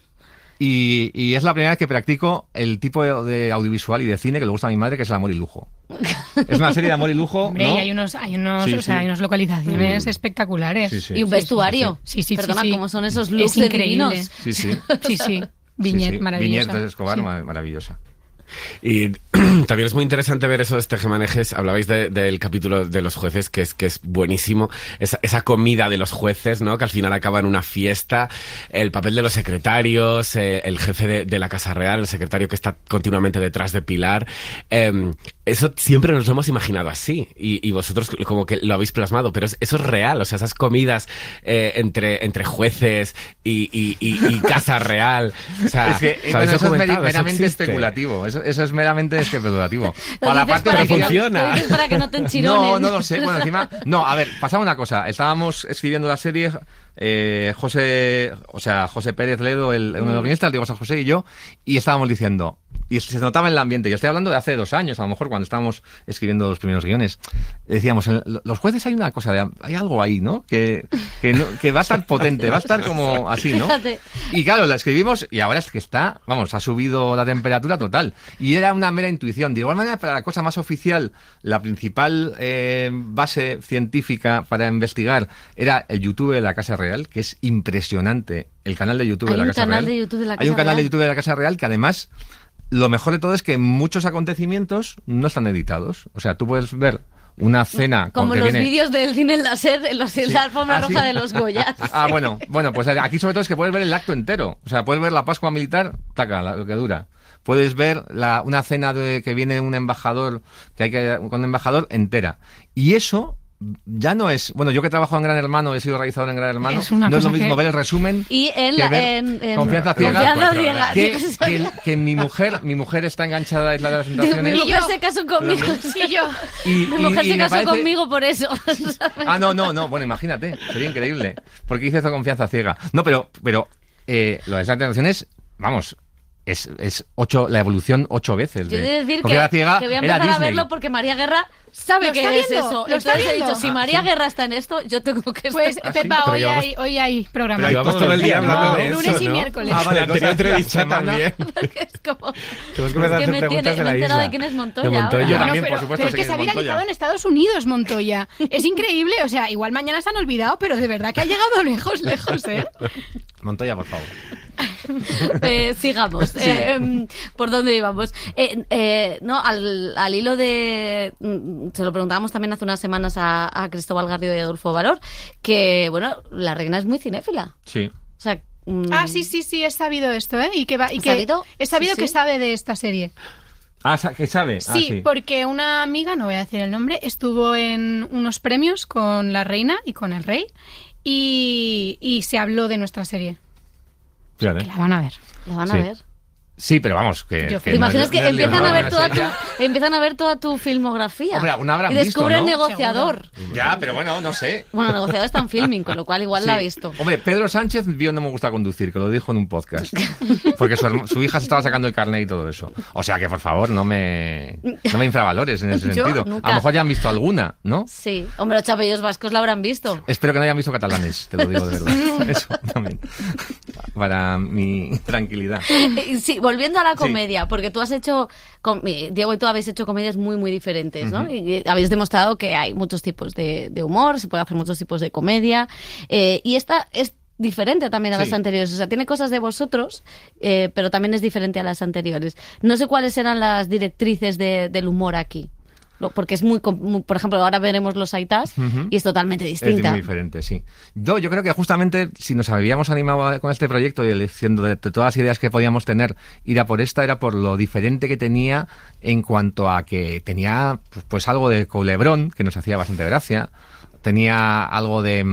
Y es la primera vez que practico el tipo de audiovisual y de cine que le gusta a mi madre, que es el amor y lujo. Es una serie de amor y lujo. Hombre, ¿no? y hay unas Sí. localizaciones espectaculares. Sí. Y un vestuario. Sí. Perdona, sí. ¿cómo son esos looks Es increíble. Sí. Sí. Viñet, maravillosa. Viñet de Escobar, Sí. maravillosa. Y también es muy interesante ver esos tejemanejes. Hablabais del capítulo de los jueces, que es buenísimo. Esa comida de los jueces, ¿no? Que al final acaba en una fiesta. El papel de los secretarios, el jefe de la Casa Real, el secretario que está continuamente detrás de Pilar. Eso siempre nos lo hemos imaginado así. Y vosotros como que lo habéis plasmado. Pero eso es real. O sea, esas comidas entre jueces y Casa Real. O sea, Es que ¿sabéis eso es documentado? meramente existe. especulativo. Eso es meramente especulativo. Lo Para la dices parte para que oficial- no- lo dices para que no te enchironen. No lo sé. Bueno, encima... No, a ver, pasaba una cosa. Estábamos escribiendo la serie... José Pérez Ledo, uno de los guionistas, digo José José y yo, y estábamos diciendo, y se notaba en el ambiente, yo estoy hablando de hace 2 años, a lo mejor cuando estábamos escribiendo los primeros guiones, decíamos, los jueces hay una cosa, hay algo ahí, ¿no? Que va a estar potente, va a estar como así, ¿no? Fíjate. Y claro, la escribimos y ahora es que ha subido la temperatura total. Y era una mera intuición. De igual manera, para la cosa más oficial, la principal base científica para investigar era el YouTube de la Casa Real, que es impresionante. El canal de YouTube de la Casa Real. Hay un canal de YouTube de la Casa Real que además, lo mejor de todo es que muchos acontecimientos no están editados. O sea, tú puedes ver una cena... Como que los viene... vídeos del cine en láser, en la alfombra roja de los Goyas. Bueno, pues aquí sobre todo es que puedes ver el acto entero. O sea, puedes ver la Pascua Militar, lo que dura. Puedes ver una cena que viene un embajador, con un embajador entera. Y eso ya no es... Bueno, yo que trabajo en Gran Hermano, he sido realizador en Gran Hermano, no es lo mismo ver el resumen Y en que ver Confianza Ciega. Que mi mujer está enganchada a Isla de las Mi Tentaciones. mujer se casó conmigo. Sí, yo. Y Mi mujer se me casó parece- conmigo por eso. No. Bueno, imagínate. Sería increíble. Porque hice esa Confianza Ciega. No, pero lo de las tentaciones, vamos, es la evolución 8 veces. Yo he de decir Confianza Ciega que voy a era empezar a Disney. verlo porque María Guerra sabe Lo que está es viendo, eso. lo está Entonces he viendo. dicho, si María Guerra está en esto, yo tengo que estar. Pues, Pepa, Pero hoy hay programa. Pero llevamos todo el día hablando de eso, Lunes y ¿no? miércoles. Vale, la anterior entrevista también. Es como... Tenemos que empezar a que hacer me preguntas de he la enterado isla. de quién es Montoya. De Montoya. ahora. Yo también, pero, por supuesto, pero es sé que quién se ha es Montoya. viralizado en Estados Unidos, Montoya. Es increíble, o sea, igual mañana se han olvidado, pero de verdad que ha llegado lejos, ¿eh? Montoya, por favor. Sigamos. ¿Por dónde íbamos? No, al hilo de... Se lo preguntábamos también hace unas semanas a Cristóbal Garrido y Adolfo Valor, que, bueno, la reina es muy cinéfila. Sí. O sea... Sí, he sabido esto, ¿eh? Y que va, y ¿Has que sabido? he sabido Sí, que sí. sabe de esta serie. ¿Qué sabe? Sí, porque una amiga, no voy a decir el nombre, estuvo en unos premios con la reina y con el rey y se habló de nuestra serie. Fíjate. La van a ver. La van a Sí. ver. Sí, pero vamos, que... Yo- que ¿Te imaginas que no es empiezan libro, a ver no toda es serie. empiezan a ver toda tu filmografía? Hombre, alguna habrán y visto, descubre el ¿no? negociador. Ya, pero bueno, no sé. Bueno, el negociador está en filming, con lo cual igual la ha Sí. visto. Hombre, Pedro Sánchez vio No me gusta conducir, que lo dijo en un podcast. Porque su hija se estaba sacando el carnet y todo eso. O sea que, por favor, no me infravalores en ese Yo sentido. nunca. A lo mejor ya han visto alguna, ¿no? Sí, hombre, los chapellos vascos la habrán visto. Espero que no hayan visto catalanes, te lo digo de verdad. Eso también. Para mi tranquilidad. Sí, volviendo a la comedia, porque tú has hecho, Diego y tú habéis hecho comedias muy, muy diferentes, ¿no? Y habéis demostrado que hay muchos tipos de humor, se puede hacer muchos tipos de comedia, y esta es diferente también a las anteriores, o sea, tiene cosas de vosotros, pero también es diferente a las anteriores. No sé cuáles eran las directrices del humor aquí. Porque es muy, por ejemplo, ahora veremos Los Aitás y es totalmente distinta. Es muy diferente, sí. Yo creo que justamente si nos habíamos animado con este proyecto y diciendo de todas las ideas que podíamos tener, ir a por esta, era por lo diferente que tenía en cuanto a que tenía pues algo de culebrón, que nos hacía bastante gracia. Tenía algo de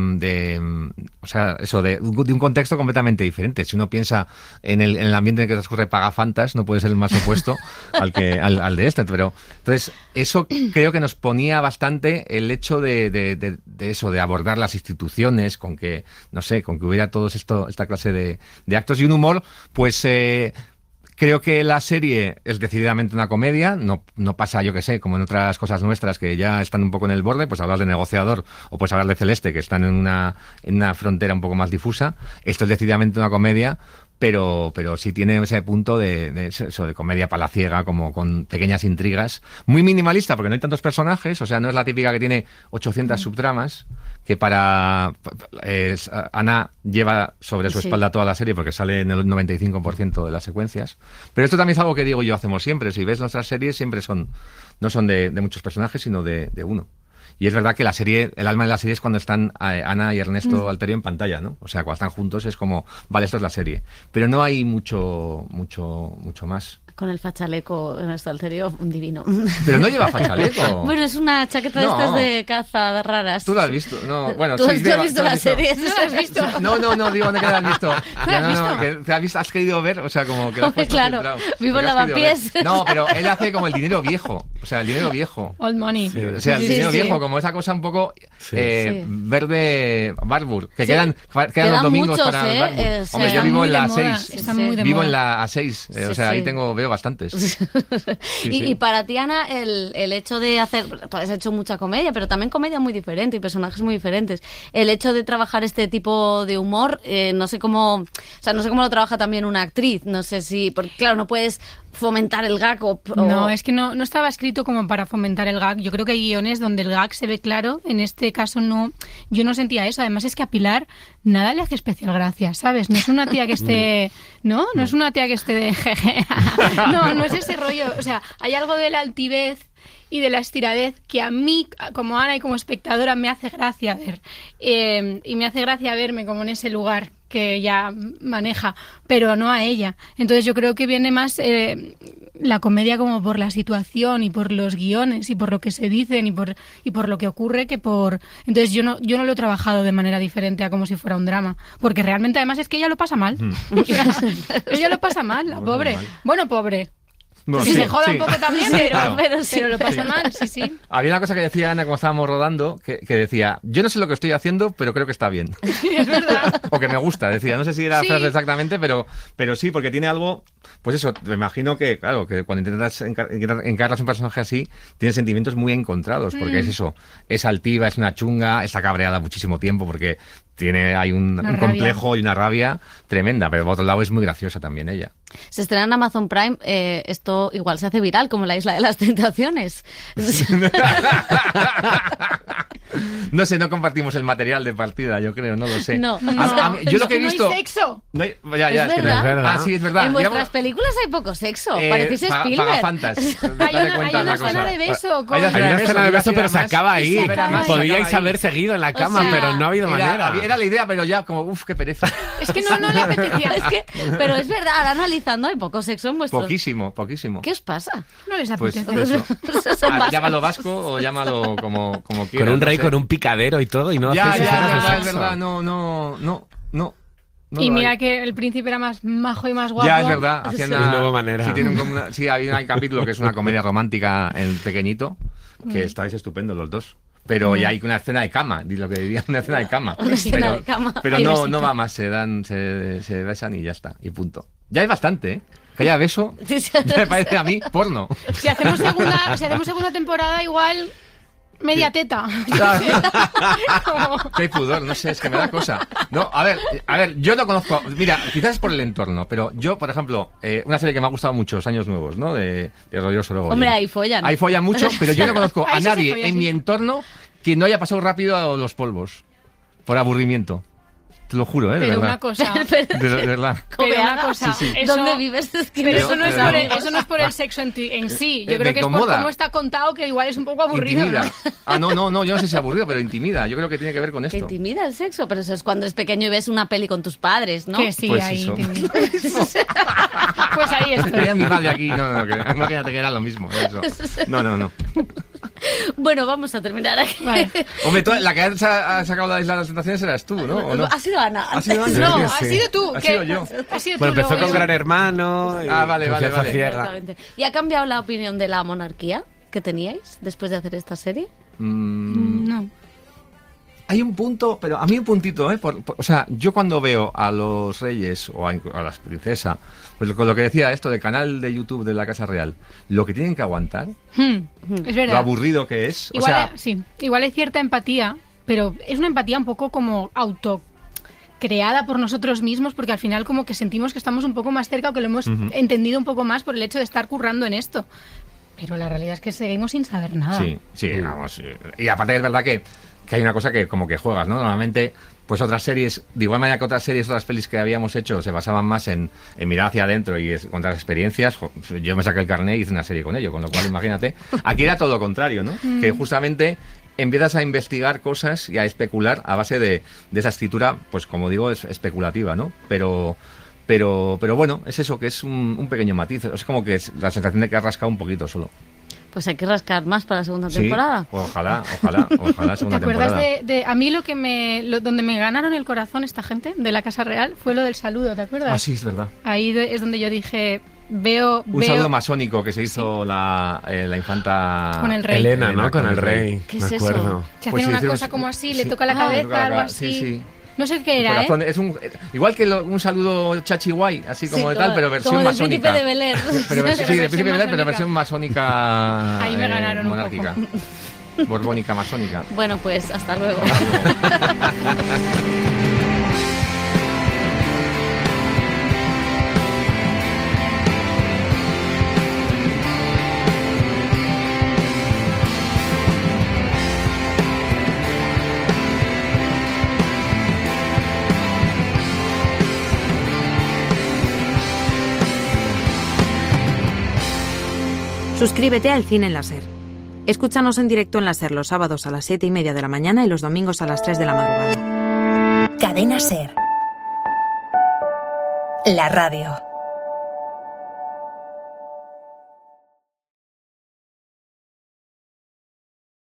un contexto completamente diferente. Si uno piensa en el ambiente en el que transcurre Pagafantas, no puede ser el más opuesto al de este. Pero entonces eso creo que nos ponía bastante el hecho de eso, de abordar las instituciones con que hubiera todos esta clase de actos y un humor, pues. Creo que la serie es decididamente una comedia, no pasa, yo qué sé, como en otras cosas nuestras que ya están un poco en el borde, pues hablar de Negociador o pues hablar de Celeste, que están en una frontera un poco más difusa. Esto es decididamente una comedia, pero sí tiene ese punto de comedia palaciega, como con pequeñas intrigas. Muy minimalista, porque no hay tantos personajes, o sea, no es la típica que tiene 800 subtramas, que Ana lleva sobre su espalda toda la serie porque sale en el 95% de las secuencias. Pero esto también es algo que Diego y yo hacemos siempre. Si ves nuestras series, siempre no son de muchos personajes, sino de uno. Y es verdad que la serie, el alma de la serie es cuando están Ana y Ernesto Alterio en pantalla, ¿no? O sea, cuando están juntos es como, vale, esto es la serie. Pero no hay mucho más. Con el fachaleco Ernesto Alterio, un divino. Pero no lleva fachaleco. Bueno, es una chaqueta de estas de caza raras. ¿Tú lo has visto? No, bueno, ¿Tú has visto la serie? ¿No la has visto? No, digo, ¿dónde que la has visto? Que has querido ver, o sea, como que lo has puesto claro, filtrado. vivo en Lavapiés. No, pero él hace como el dinero viejo, o sea, el dinero viejo. Old money. Sí, o sea, el dinero viejo, como esa cosa un poco verde Barbour, que quedan los domingos muchos, para el Barbour. Hombre, yo vivo en la 6. Vivo en la A6, o sea, ahí veo bastantes. Y para ti, Ana, el hecho de hacer, tú has hecho mucha comedia, pero también comedia muy diferente y personajes muy diferentes. El hecho de trabajar este tipo de humor, no sé cómo lo trabaja también una actriz. No sé si, porque claro, no puedes fomentar el gag No, es que no estaba escrito como para fomentar el gag. Yo creo que hay guiones donde el gag se ve claro. En este caso yo no sentía eso. Además es que a Pilar nada le hace especial gracia, ¿sabes? No es una tía que esté... No es una tía que esté de jeje. No es ese rollo. O sea, hay algo de la altivez y de la estiradez que a mí, como Ana y como espectadora, me hace gracia ver. Y me hace gracia verme como en ese lugar que ella maneja, pero no a ella. Entonces yo creo que viene más la comedia como por la situación y por los guiones y por lo que se dicen y por lo que ocurre que por... Entonces yo no lo he trabajado de manera diferente a como si fuera un drama, porque realmente además es que ella lo pasa mal. Ella lo pasa mal, la pobre. Bueno, pobre. Bueno, se joda un poco también, claro. pero lo pasa mal, sí. Había una cosa que decía Ana cuando estábamos rodando, que decía, yo no sé lo que estoy haciendo, pero creo que está bien. Es verdad. O que me gusta, decía, no sé si era la frase exactamente, pero sí, porque tiene algo, pues eso, me imagino que, claro, que cuando intentas encarnas un personaje así, tiene sentimientos muy encontrados, porque es eso, es altiva, es una chunga, está cabreada muchísimo tiempo, porque hay un complejo y una rabia tremenda, pero por otro lado es muy graciosa también ella. Se estrena en Amazon Prime, esto igual se hace viral, como La Isla de las Tentaciones. No sé, no compartimos el material de partida, yo creo, no lo sé. No. Yo lo que he visto... No hay sexo. No hay... Ya, es que no es verdad. Ah, sí, es verdad. En vuestras películas hay poco sexo, parecéis Spielberg. Pagafantas. Hay una escena de beso. Hay una escena de beso, pero se acaba ahí. Podríais haber seguido en la cama, pero no ha habido manera. Era la idea, pero ya como, qué pereza. Es que no le apetecía. Pero es verdad, ahora analizando hay poco sexo en vuestros... Poquísimo. ¿Qué os pasa? No les apetece. Pues eso. Llámalo vasco o llámalo como quieras. Con un rey, con un picadero y todo, y no es verdad, no. Y mira que el príncipe era más majo y más guapo. Ya, es verdad. De nueva manera. Sí, hay un capítulo que es una comedia romántica en pequeñito, que estáis estupendos los dos. Pero ya hay una escena de cama, lo que diría una escena de cama. Pero no va más, se besan y ya está, y punto. Ya es bastante, ¿eh? Que haya beso, me parece a mí porno. Si hacemos segunda temporada, igual media teta. Qué pudor, no sé, es que me da cosa. No, a ver, yo no conozco, mira, quizás por el entorno, pero yo, por ejemplo, una serie que me ha gustado mucho, Los Años Nuevos, ¿no? De Rodrigo Sorogoyen. Hombre, ahí follan. Ahí follan mucho, pero yo no conozco a Ahí sí se nadie folla, en sí. mi entorno que no haya pasado rápido a los polvos, por aburrimiento. Te lo juro, de Pero verdad. una cosa, De verdad. pero una cosa, Sí, sí. eso- ¿Dónde vives? Es que pero no- eso no, es pero- por eso no es por el sexo en sí. Yo Me creo que es por incomoda. cómo está contado, que igual es un poco aburrido. Intimida. ¿no? Ah, no, yo no sé si es aburrido, pero intimida. Yo creo que tiene que ver con Que esto. intimida el sexo, pero eso es cuando es pequeño y ves una peli con tus padres, ¿no? Que sí, Pues ahí eso. intimida. Pues ahí estoy. Tenía mi madre aquí, no, que imagínate que era lo mismo. Eso. No. Bueno, vamos a terminar aquí. Vale. Hombre, tú, la que ha sacado la Isla de las Tentaciones eras tú, ¿no? ¿O no? Ha sido Ana. Ha sido Ana. No, Sí, has sí. sido tú. Ha que- sido yo. Has sido Bueno, tú, empezó luego con yo. Gran Hermano. Y Vale. Confianza ciega. Exactamente. ¿Y ha cambiado la opinión de la monarquía que teníais después de hacer esta serie? No. Hay un punto, pero a mí un puntito, ¿eh? O sea, yo cuando veo a los reyes o a las princesas, pues con lo que decía esto del canal de YouTube de la Casa Real, lo que tienen que aguantar, Es verdad. lo aburrido que es. Igual, o sea, sí, igual hay cierta empatía, pero es una empatía un poco como autocreada por nosotros mismos, porque al final como que sentimos que estamos un poco más cerca o que lo hemos entendido un poco más por el hecho de estar currando en esto. Pero la realidad es que seguimos sin saber nada. sí, vamos. Y aparte es verdad que hay una cosa que como que juegas, ¿no? Normalmente, pues otras series, de igual manera que otras series, otras pelis que habíamos hecho, se basaban más en mirar hacia adentro y contar experiencias. Yo me saqué el carnet y hice una serie con ello, con lo cual imagínate. Aquí era todo lo contrario, ¿no? Que justamente empiezas a investigar cosas y a especular a base de esa escritura, pues como digo, es especulativa, ¿no? Pero bueno, es eso, que es un pequeño matiz. Es como que es la sensación de que has rascado un poquito solo. Pues hay que rascar más para la segunda Sí, temporada. ojalá ¿Te segunda acuerdas temporada. de a mí donde me ganaron el corazón esta gente de la Casa Real fue lo del saludo, ¿te acuerdas? Ah, sí, es verdad. Ahí es donde yo dije, veo Saludo masónico que se hizo la infanta Con el rey. Elena, ¿no? Con el rey. ¿Qué me es eso? acuerdo. Se Pues hacen una hicieron- cosa como así, le sí. toca la Ah, cabeza, le toca la algo cabeza, así. sí. No sé qué era, Corazón, es igual que un saludo chachi guay, así como de tal, pero versión como del masónica. Príncipe de Bel-Air. Pero sí, de Príncipe de Bel-Air, pero masónica. versión masónica. Ahí me ganaron un monárquica. Borbónica, masónica. Bueno, pues hasta luego. Suscríbete al Cine en la SER. Escúchanos en directo en la SER los sábados a las 7:30 de la mañana y los domingos a las 3 de la madrugada. Cadena Ser. La radio.